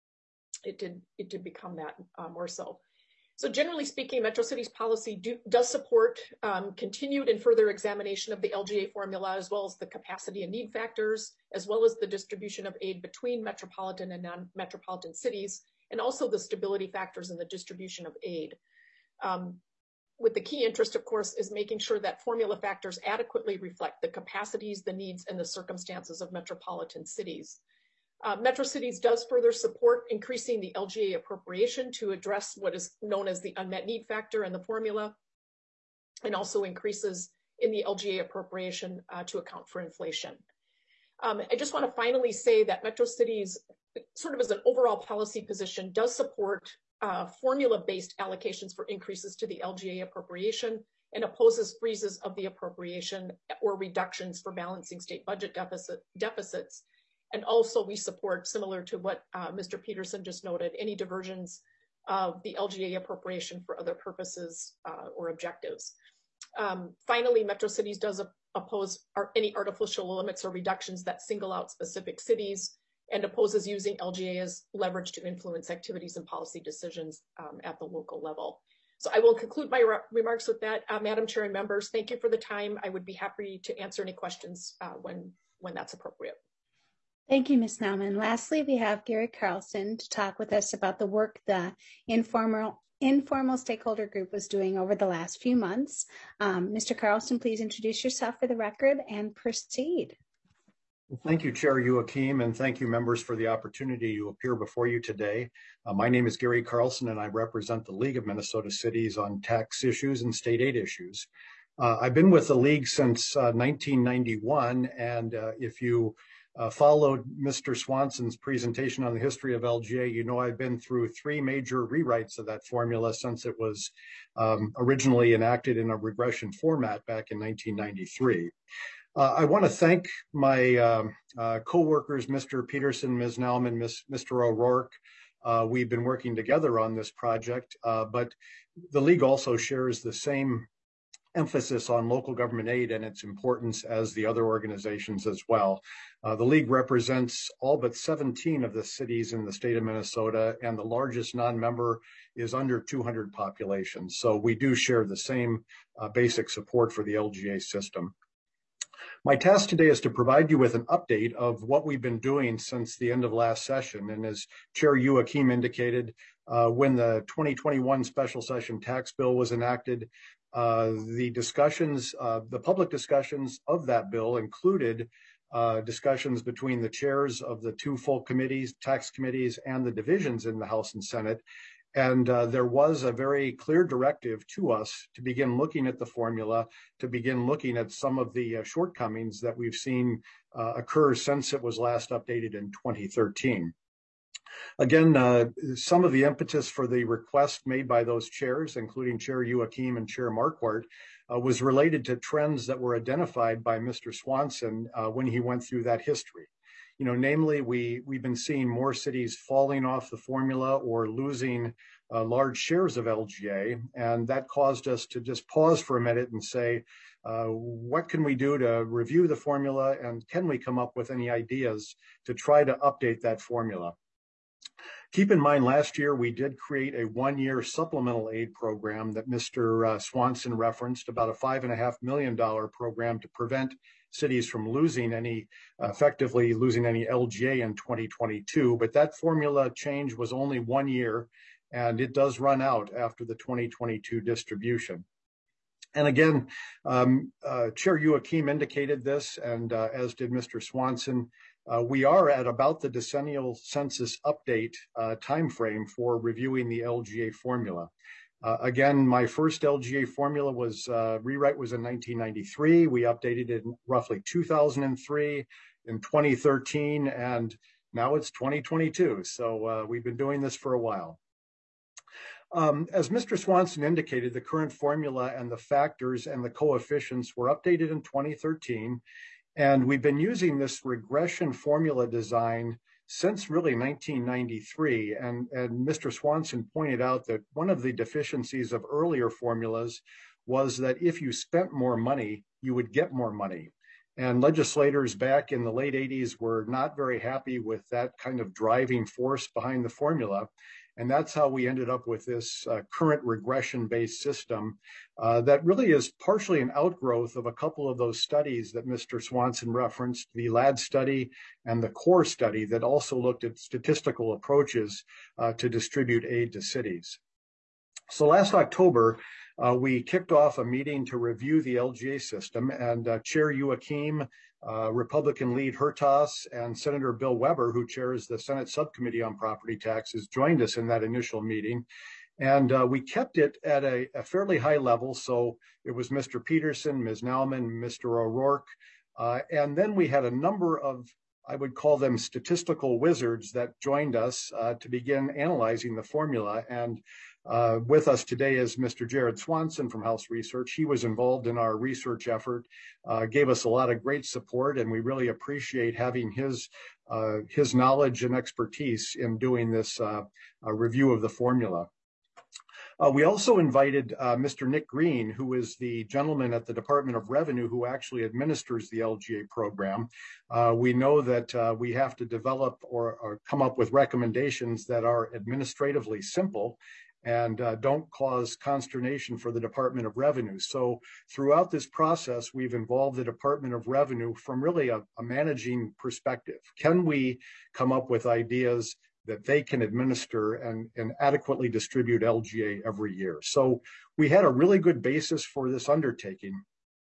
it did it did become that uh, more so. So generally speaking, Metro Cities policy do, does support um, continued and further examination of the L G A formula, as well as the capacity and need factors, as well as the distribution of aid between metropolitan and non-metropolitan cities, and also the stability factors in the distribution of aid. Um, with the key interest, of course, is making sure that formula factors adequately reflect the capacities, the needs, and the circumstances of metropolitan cities. Uh, Metro Cities does further support increasing the L G A appropriation to address what is known as the unmet need factor in the formula, and also increases in the L G A appropriation uh, to account for inflation. Um, I just want to finally say that Metro Cities, sort of as an overall policy position, does support uh, formula-based allocations for increases to the L G A appropriation and opposes freezes of the appropriation or reductions for balancing state budget deficit, deficits. And also we support, similar to what uh, Mister Peterson just noted, any diversions of the L G A appropriation for other purposes uh, or objectives. Um, finally, Metro Cities does oppose any artificial limits or reductions that single out specific cities, and opposes using L G A as leverage to influence activities and policy decisions um, at the local level. So I will conclude my re remarks with that. Uh, Madam Chair and members, thank you for the time. I would be happy to answer any questions uh, when, when that's appropriate. Thank you, Miz Nauman. Lastly, we have Gary Carlson to talk with us about the work the informal informal stakeholder group was doing over the last few months. Um, Mister Carlson, please introduce yourself for the record and proceed. Well, thank you, Chair Joachim, and thank you, members, for the opportunity to appear before you today. Uh, my name is Gary Carlson, and I represent the League of Minnesota Cities on tax issues and state aid issues. Uh, I've been with the League since uh, nineteen ninety-one, and uh, if you Uh, followed Mister Swanson's presentation on the history of L G A, you know I've been through three major rewrites of that formula since it was um, originally enacted in a regression format back in nineteen ninety-three. Uh, I want to thank my um, uh, co-workers, Mister Peterson, Miz Nauman, Miz, Mister O'Rourke. Uh, we've been working together on this project, uh, but the League also shares the same emphasis on local government aid and its importance as the other organizations as well. Uh, the League represents all but seventeen of the cities in the state of Minnesota, and the largest non-member is under two hundred population. So we do share the same uh, basic support for the L G A system. My task today is to provide you with an update of what we've been doing since the end of last session. And as Chair Joachim indicated, uh, when the twenty twenty-one special session tax bill was enacted, Uh, the discussions, uh, the public discussions of that bill included uh, discussions between the chairs of the two full committees, tax committees, and the divisions in the House and Senate. And uh, there was a very clear directive to us to begin looking at the formula, to begin looking at some of the uh, shortcomings that we've seen uh, occur since it was last updated in twenty thirteen. Again, uh, some of the impetus for the request made by those chairs, including Chair Joachim and Chair Marquardt, uh, was related to trends that were identified by Mister Swanson uh, when he went through that history. You know, namely, we, we've been seeing more cities falling off the formula or losing uh, large shares of L G A, and that caused us to just pause for a minute and say, uh, what can we do to review the formula, and can we come up with any ideas to try to update that formula? Keep in mind, last year we did create a one-year supplemental aid program that Mister Uh, Swanson referenced, about a five and a half million dollar program to prevent cities from losing any, uh, effectively losing any L G A in twenty twenty-two. But that formula change was only one year, and it does run out after the twenty twenty-two distribution. And again, um, uh, Chair Youakim indicated this, and uh, as did Mister Swanson. Uh, we are at about the decennial census update uh, timeframe for reviewing the L G A formula. Uh, again, my first L G A formula was, uh, rewrite was in nineteen ninety-three. We updated it in roughly two thousand three, in twenty thirteen, and now it's twenty twenty-two. So uh, we've been doing this for a while. Um, as Mister Swanson indicated, the current formula and the factors and the coefficients were updated in twenty thirteen. And we've been using this regression formula design since really nineteen ninety-three. And, and Mister Swanson pointed out that one of the deficiencies of earlier formulas was that if you spent more money, you would get more money. And legislators back in the late eighties were not very happy with that kind of driving force behind the formula. And that's how we ended up with this uh, current regression-based system uh, that really is partially an outgrowth of a couple of those studies that Mister Swanson referenced, the L A D study and the CORE study that also looked at statistical approaches uh, to distribute aid to cities. So last October, uh, we kicked off a meeting to review the L G A system, and uh, Chair Youakim, Uh, Republican lead Hertas, and Senator Bill Weber, who chairs the Senate Subcommittee on Property Taxes, joined us in that initial meeting. And uh, we kept it at a, a fairly high level. So it was Mister Peterson, Miz Nauman, Mister O'Rourke. Uh, and then we had a number of, I would call them statistical wizards that joined us uh, to begin analyzing the formula. And Uh, with us today is Mister Jared Swanson from House Research. He was involved in our research effort, uh, gave us a lot of great support, and we really appreciate having his uh, his knowledge and expertise in doing this uh, uh, review of the formula. Uh, we also invited uh, Mister Nick Green, who is the gentleman at the Department of Revenue who actually administers the L G A program. Uh, we know that uh, we have to develop or, or come up with recommendations that are administratively simple and uh, don't cause consternation for the Department of Revenue. So throughout this process, we've involved the Department of Revenue from really a, a managing perspective. Can we come up with ideas that they can administer and, and adequately distribute L G A every year? So we had a really good basis for this undertaking.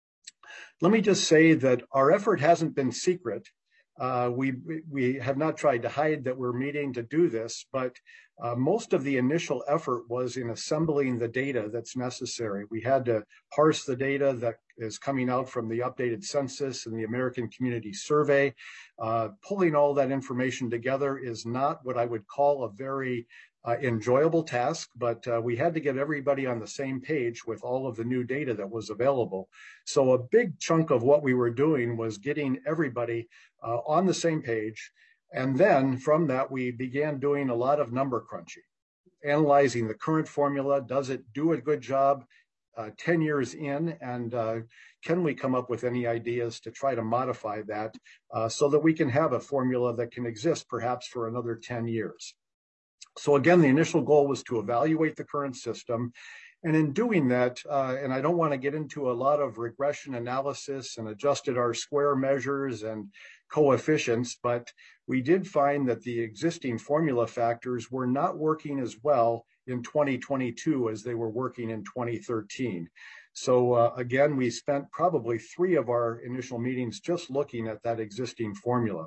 Let me just say that our effort hasn't been secret. Uh, we, we have not tried to hide that we're meeting to do this, but uh, most of the initial effort was in assembling the data that's necessary. We had to parse the data that is coming out from the updated census and the American Community Survey. Uh, pulling all that information together is not what I would call a very uh, enjoyable task, but uh, we had to get everybody on the same page with all of the new data that was available. So a big chunk of what we were doing was getting everybody uh, on the same page. And then from that, we began doing a lot of number crunching, analyzing the current formula. Does it do a good job uh, ten years in? And uh, can we come up with any ideas to try to modify that uh, so that we can have a formula that can exist perhaps for another ten years? So again, the initial goal was to evaluate the current system. And in doing that, uh, and I don't want to get into a lot of regression analysis and adjusted our square measures and coefficients, but we did find that the existing formula factors were not working as well in twenty twenty-two as they were working in twenty thirteen. So uh, again, we spent probably three of our initial meetings just looking at that existing formula.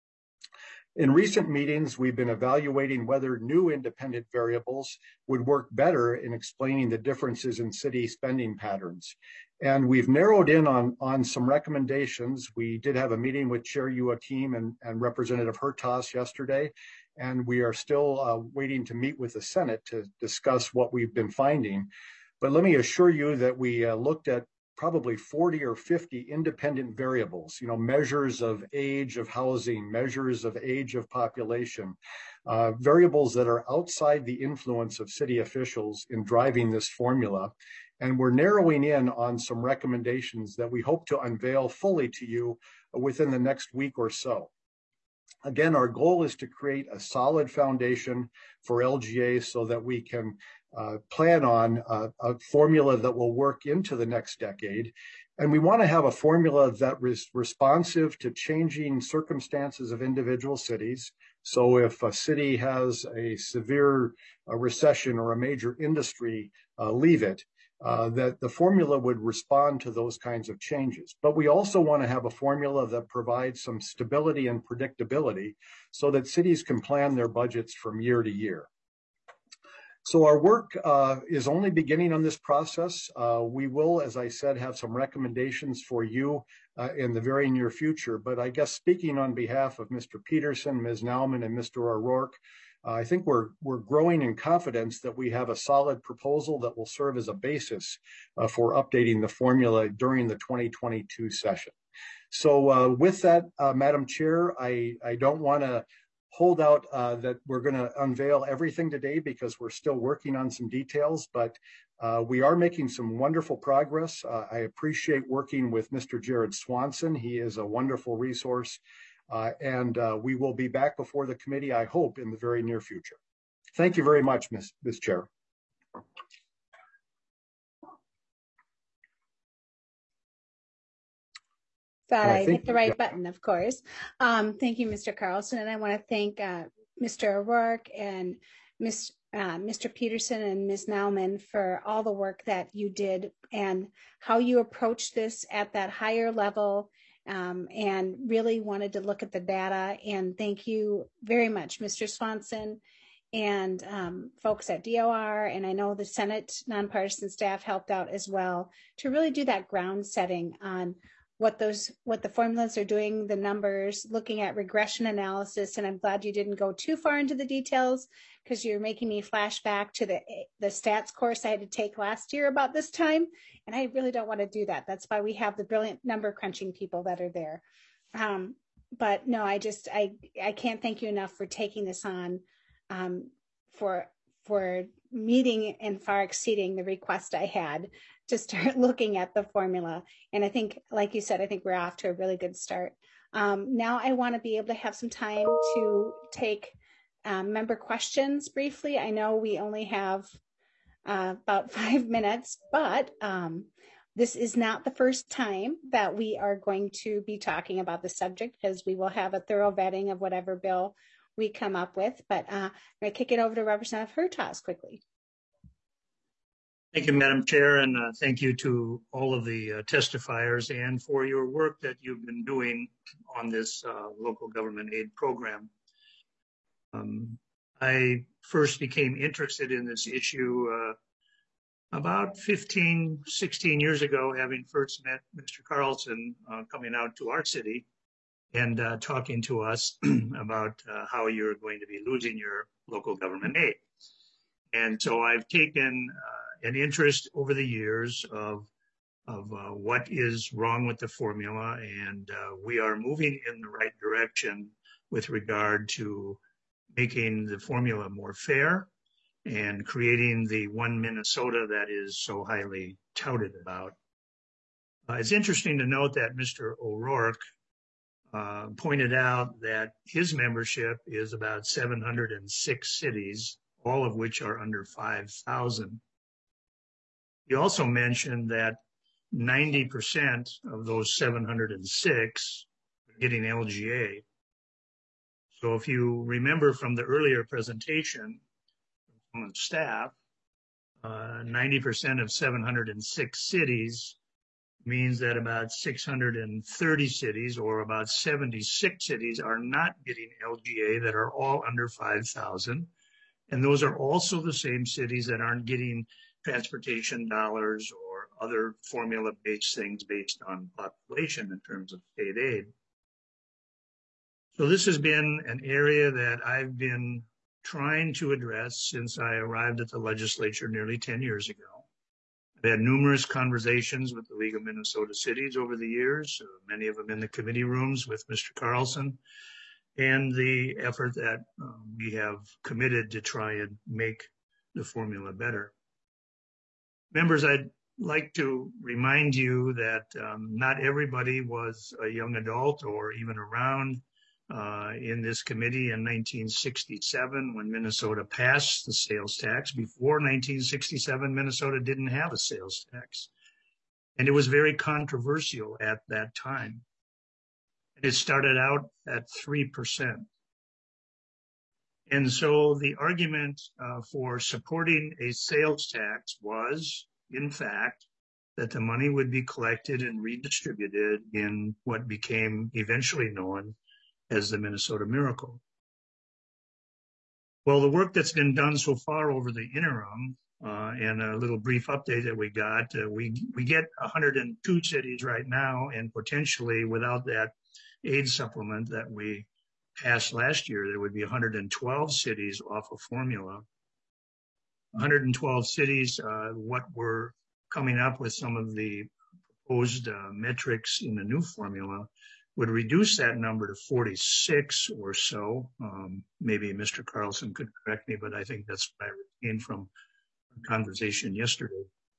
In recent meetings, we've been evaluating whether new independent variables would work better in explaining the differences in city spending patterns. And we've narrowed in on, on some recommendations. We did have a meeting with Chair Youakim and, and Representative Hertas yesterday, and we are still uh, waiting to meet with the Senate to discuss what we've been finding. But let me assure you that we uh, looked at probably forty or fifty independent variables, you know, measures of age of housing, measures of age of population, uh, variables that are outside the influence of city officials in driving this formula. And we're narrowing in on some recommendations that we hope to unveil fully to you within the next week or so. Again, our goal is to create a solid foundation for L G A so that we can uh, plan on a, a formula that will work into the next decade. And we want to have a formula that is responsive to changing circumstances of individual cities. So if a city has a severe uh, recession or a major industry uh, leave it, Uh, that the formula would respond to those kinds of changes. But we also want to have a formula that provides some stability and predictability so that cities can plan their budgets from year to year. So our work uh, is only beginning on this process. Uh, we will, as I said, have some recommendations for you uh, in the very near future. But I guess speaking on behalf of Mister Peterson, Miz Nauman, and Mister O'Rourke, Uh, I think we're we're growing in confidence that we have a solid proposal that will serve as a basis uh, for updating the formula during the twenty twenty-two session. So uh, with that, uh, Madam Chair, I, I don't want to hold out uh, that we're going to unveil everything today because we're still working on some details, but uh, we are making some wonderful progress. Uh, I appreciate working with Mister Jared Swanson. He is a wonderful resource. Uh, and uh, we will be back before the committee, I hope, in the very near future. Thank you very much, Miz Miz Chair. Thought I I think- hit the right yeah. button, of course. Um, thank you, Mister Carlson. And I want to thank uh, Mister O'Rourke and Miz Uh, Mister Peterson and Miz Nauman for all the work that you did and how you approached this at that higher level. Um, and really wanted to look at the data. And thank you very much, Mister Swanson and um, folks at D O R. And I know the Senate nonpartisan staff helped out as well to really do that ground setting on what those what the formulas are doing, the numbers, looking at regression analysis. And I'm glad you didn't go too far into the details because you're making me flash back to the the stats course I had to take last year about this time. And I really don't want to do that. That's why we have the brilliant number crunching people that are there. Um, but no, I just I I can't thank you enough for taking this on, um, for for meeting and far exceeding the request I had to start looking at the formula. And I think, like you said, I think we're off to a really good start. Um, now I want to be able to have some time to take um, member questions briefly. I know we only have uh, about five minutes, but um, this is not the first time that we are going to be talking about the subject because we will have a thorough vetting of whatever bill we come up with. But uh, I'm going to kick it over to Representative Hertaus quickly. Thank you, Madam Chair, and uh, thank you to all of the uh, testifiers and for your work that you've been doing on this uh, local government aid program. Um, I first became interested in this issue uh, about fifteen, sixteen years ago, having first met Mister Carlson uh, coming out to our city and uh, talking to us about uh, how you're going to be losing your local government aid. And so I've taken uh, an interest over the years of, of uh, what is wrong with the formula, and uh, we are moving in the right direction with regard to making the formula more fair and creating the one Minnesota that is so highly touted about. Uh, it's interesting to note that Mister O'Rourke uh, pointed out that his membership is about seven hundred six cities, all of which are under five thousand. He also mentioned that ninety percent of those seven hundred six are getting L G A. So if you remember from the earlier presentation from the staff, uh, ninety percent of seven hundred six cities means that about six hundred thirty cities, or about seventy-six cities, are not getting L G A that are all under five thousand. And those are also the same cities that aren't getting transportation dollars or other formula-based things based on population in terms of state aid. So this has been an area that I've been trying to address since I arrived at the legislature nearly ten years ago. I've had numerous conversations with the League of Minnesota Cities over the years, uh, many of them in the committee rooms with Mister Carlson, and the effort that um, we have committed to try and make the formula better. Members, I'd like to remind you that um, not everybody was a young adult or even around uh, in this committee in nineteen sixty-seven when Minnesota passed the sales tax. Before nineteen sixty-seven, Minnesota didn't have a sales tax. And it was very controversial at that time. And it started out at three percent. And so the argument uh, for supporting a sales tax was, in fact, that the money would be collected and redistributed in what became eventually known as the Minnesota Miracle. Well, the work that's been done so far over the interim uh, and a little brief update that we got, uh, we, we get one hundred two cities right now, and potentially without that aid supplement that we passed last year, there would be one hundred twelve cities off of formula. one hundred twelve cities, uh, what we're coming up with some of the proposed uh, metrics in the new formula would reduce that number to forty-six or so. Um, maybe Mister Carlson could correct me, but I think that's what I retained from a conversation yesterday.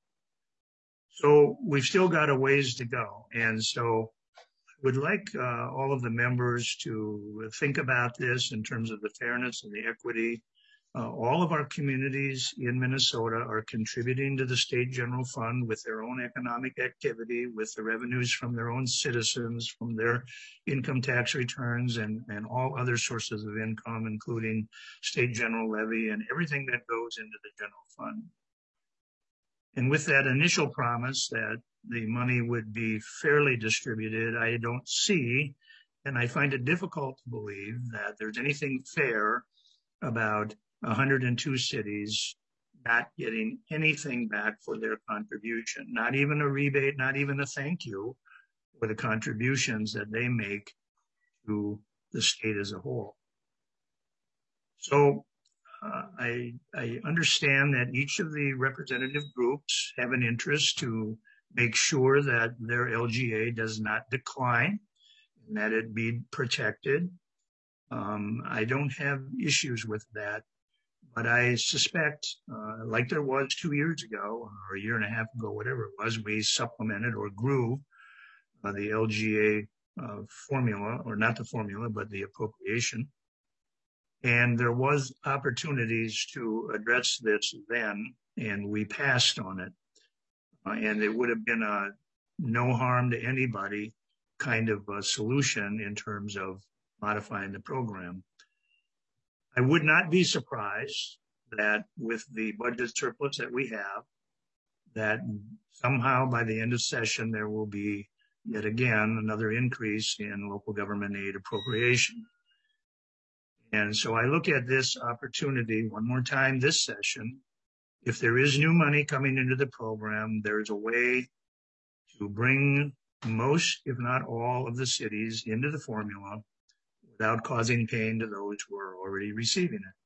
So we've still got a ways to go. And so I would like uh, all of the members to think about this in terms of the fairness and the equity. Uh, all of our communities in Minnesota are contributing to the state general fund with their own economic activity, with the revenues from their own citizens, from their income tax returns, and, and all other sources of income, including state general levy and everything that goes into the general fund. And with that initial promise that the money would be fairly distributed, I don't see, and I find it difficult to believe that there's anything fair about one hundred two cities not getting anything back for their contribution, not even a rebate, not even a thank you for the contributions that they make to the state as a whole. So uh, I, I understand that each of the representative groups have an interest to make sure that their L G A does not decline and that it be protected. Um, I don't have issues with that. But I suspect, uh, like there was two years ago, or a year and a half ago, whatever it was, we supplemented or grew uh, the L G A uh, formula, or not the formula, but the appropriation. And there was opportunities to address this then, and we passed on it. Uh, and it would have been a no harm to anybody kind of a solution in terms of modifying the program. I would not be surprised that with the budget surplus that we have, that somehow by the end of session, there will be yet again another increase in local government aid appropriation. And so I look at this opportunity one more time this session. If there is new money coming into the program, there's a way to bring most, if not all, of the cities into the formula without causing pain to those who are already receiving it.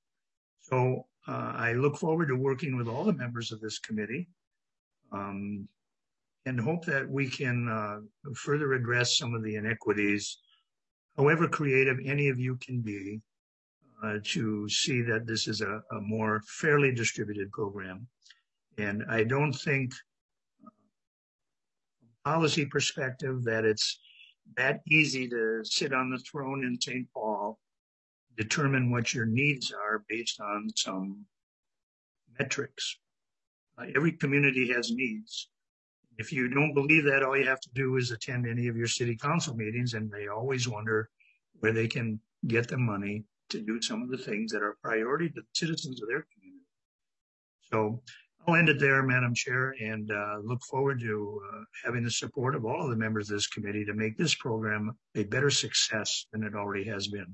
So uh, I look forward to working with all the members of this committee um, and hope that we can uh, further address some of the inequities, however creative any of you can be, uh, to see that this is a, a more fairly distributed program. And I don't think, uh, from a policy perspective, that it's that easy to sit on the throne in Saint Paul, determine what your needs are based on some metrics. Uh, every community has needs. If you don't believe that, all you have to do is attend any of your city council meetings, and they always wonder where they can get the money to do some of the things that are priority to the citizens of their community. So I'll end it there, Madam Chair, and uh, look forward to uh, having the support of all of the members of this committee to make this program a better success than it already has been.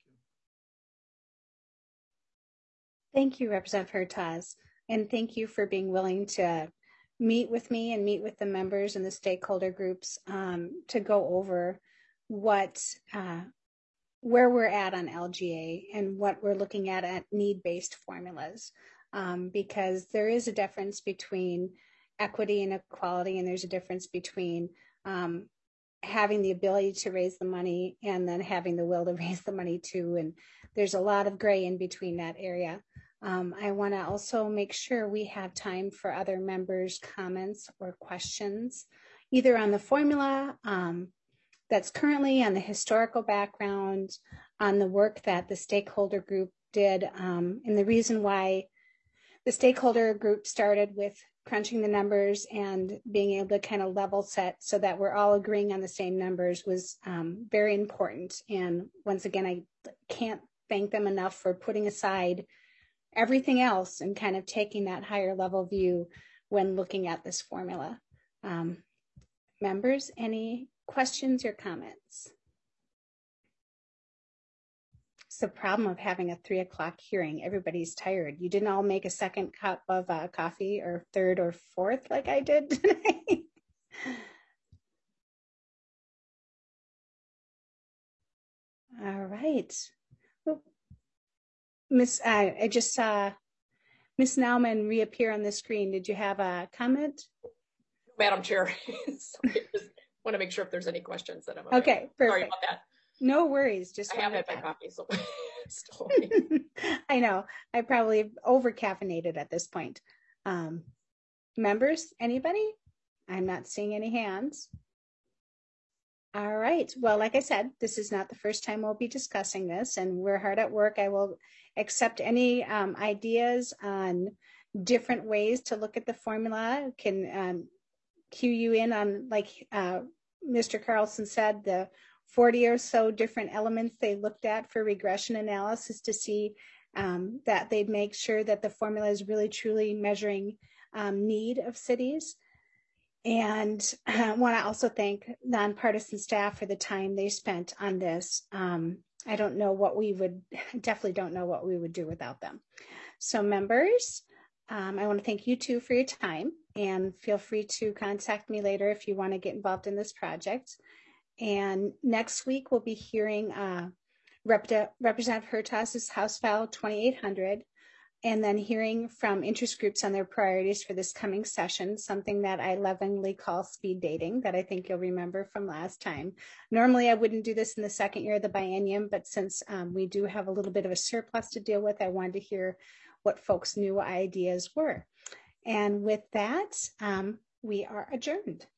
Thank you, Representative Hertaz, and thank you for being willing to meet with me and meet with the members and the stakeholder groups um, to go over what uh, where we're at on L G A and what we're looking at at need-based formulas. Um, because there is a difference between equity and equality, and there's a difference between um, having the ability to raise the money and then having the will to raise the money too. And there's a lot of gray in between that area. Um, I want to also make sure we have time for other members' comments or questions, either on the formula um, that's currently, on the historical background, on the work that the stakeholder group did, um, and the reason why the stakeholder group started with crunching the numbers and being able to kind of level set so that we're all agreeing on the same numbers was um, very important. And once again, I can't thank them enough for putting aside everything else and kind of taking that higher level view when looking at this formula. Um, members, any questions or comments? It's the problem of having a three o'clock hearing. Everybody's tired. You didn't all make a second cup of uh, coffee, or third or fourth like I did today. All right. Miss, uh, I just saw Miss Nauman reappear on the screen. Did you have a comment? Madam Chair, sorry, just want to make sure if there's any questions that I'm okay. Okay, perfect. Sorry about that. No worries. Just I have had my coffee, so still I know. I probably over caffeinated at this point. Um, members, anybody? I'm not seeing any hands. All right. Well, like I said, this is not the first time we'll be discussing this, and we're hard at work. I will accept any um, ideas on different ways to look at the formula. Can um, cue you in on, like uh, Mister Carlson said, the forty or so different elements they looked at for regression analysis to see um, that they make sure that the formula is really truly measuring um, need of cities. And I want to also thank nonpartisan staff for the time they spent on this. Um, I don't know what we would, definitely don't know what we would do without them. So members, um, I want to thank you two for your time, and feel free to contact me later if you want to get involved in this project. And next week we'll be hearing uh, Rep Representative Hertas's House File twenty-eight hundred, and then hearing from interest groups on their priorities for this coming session, something that I lovingly call speed dating, that I think you'll remember from last time. Normally, I wouldn't do this in the second year of the biennium, but since um, we do have a little bit of a surplus to deal with, I wanted to hear what folks' new ideas were. And with that, um, we are adjourned.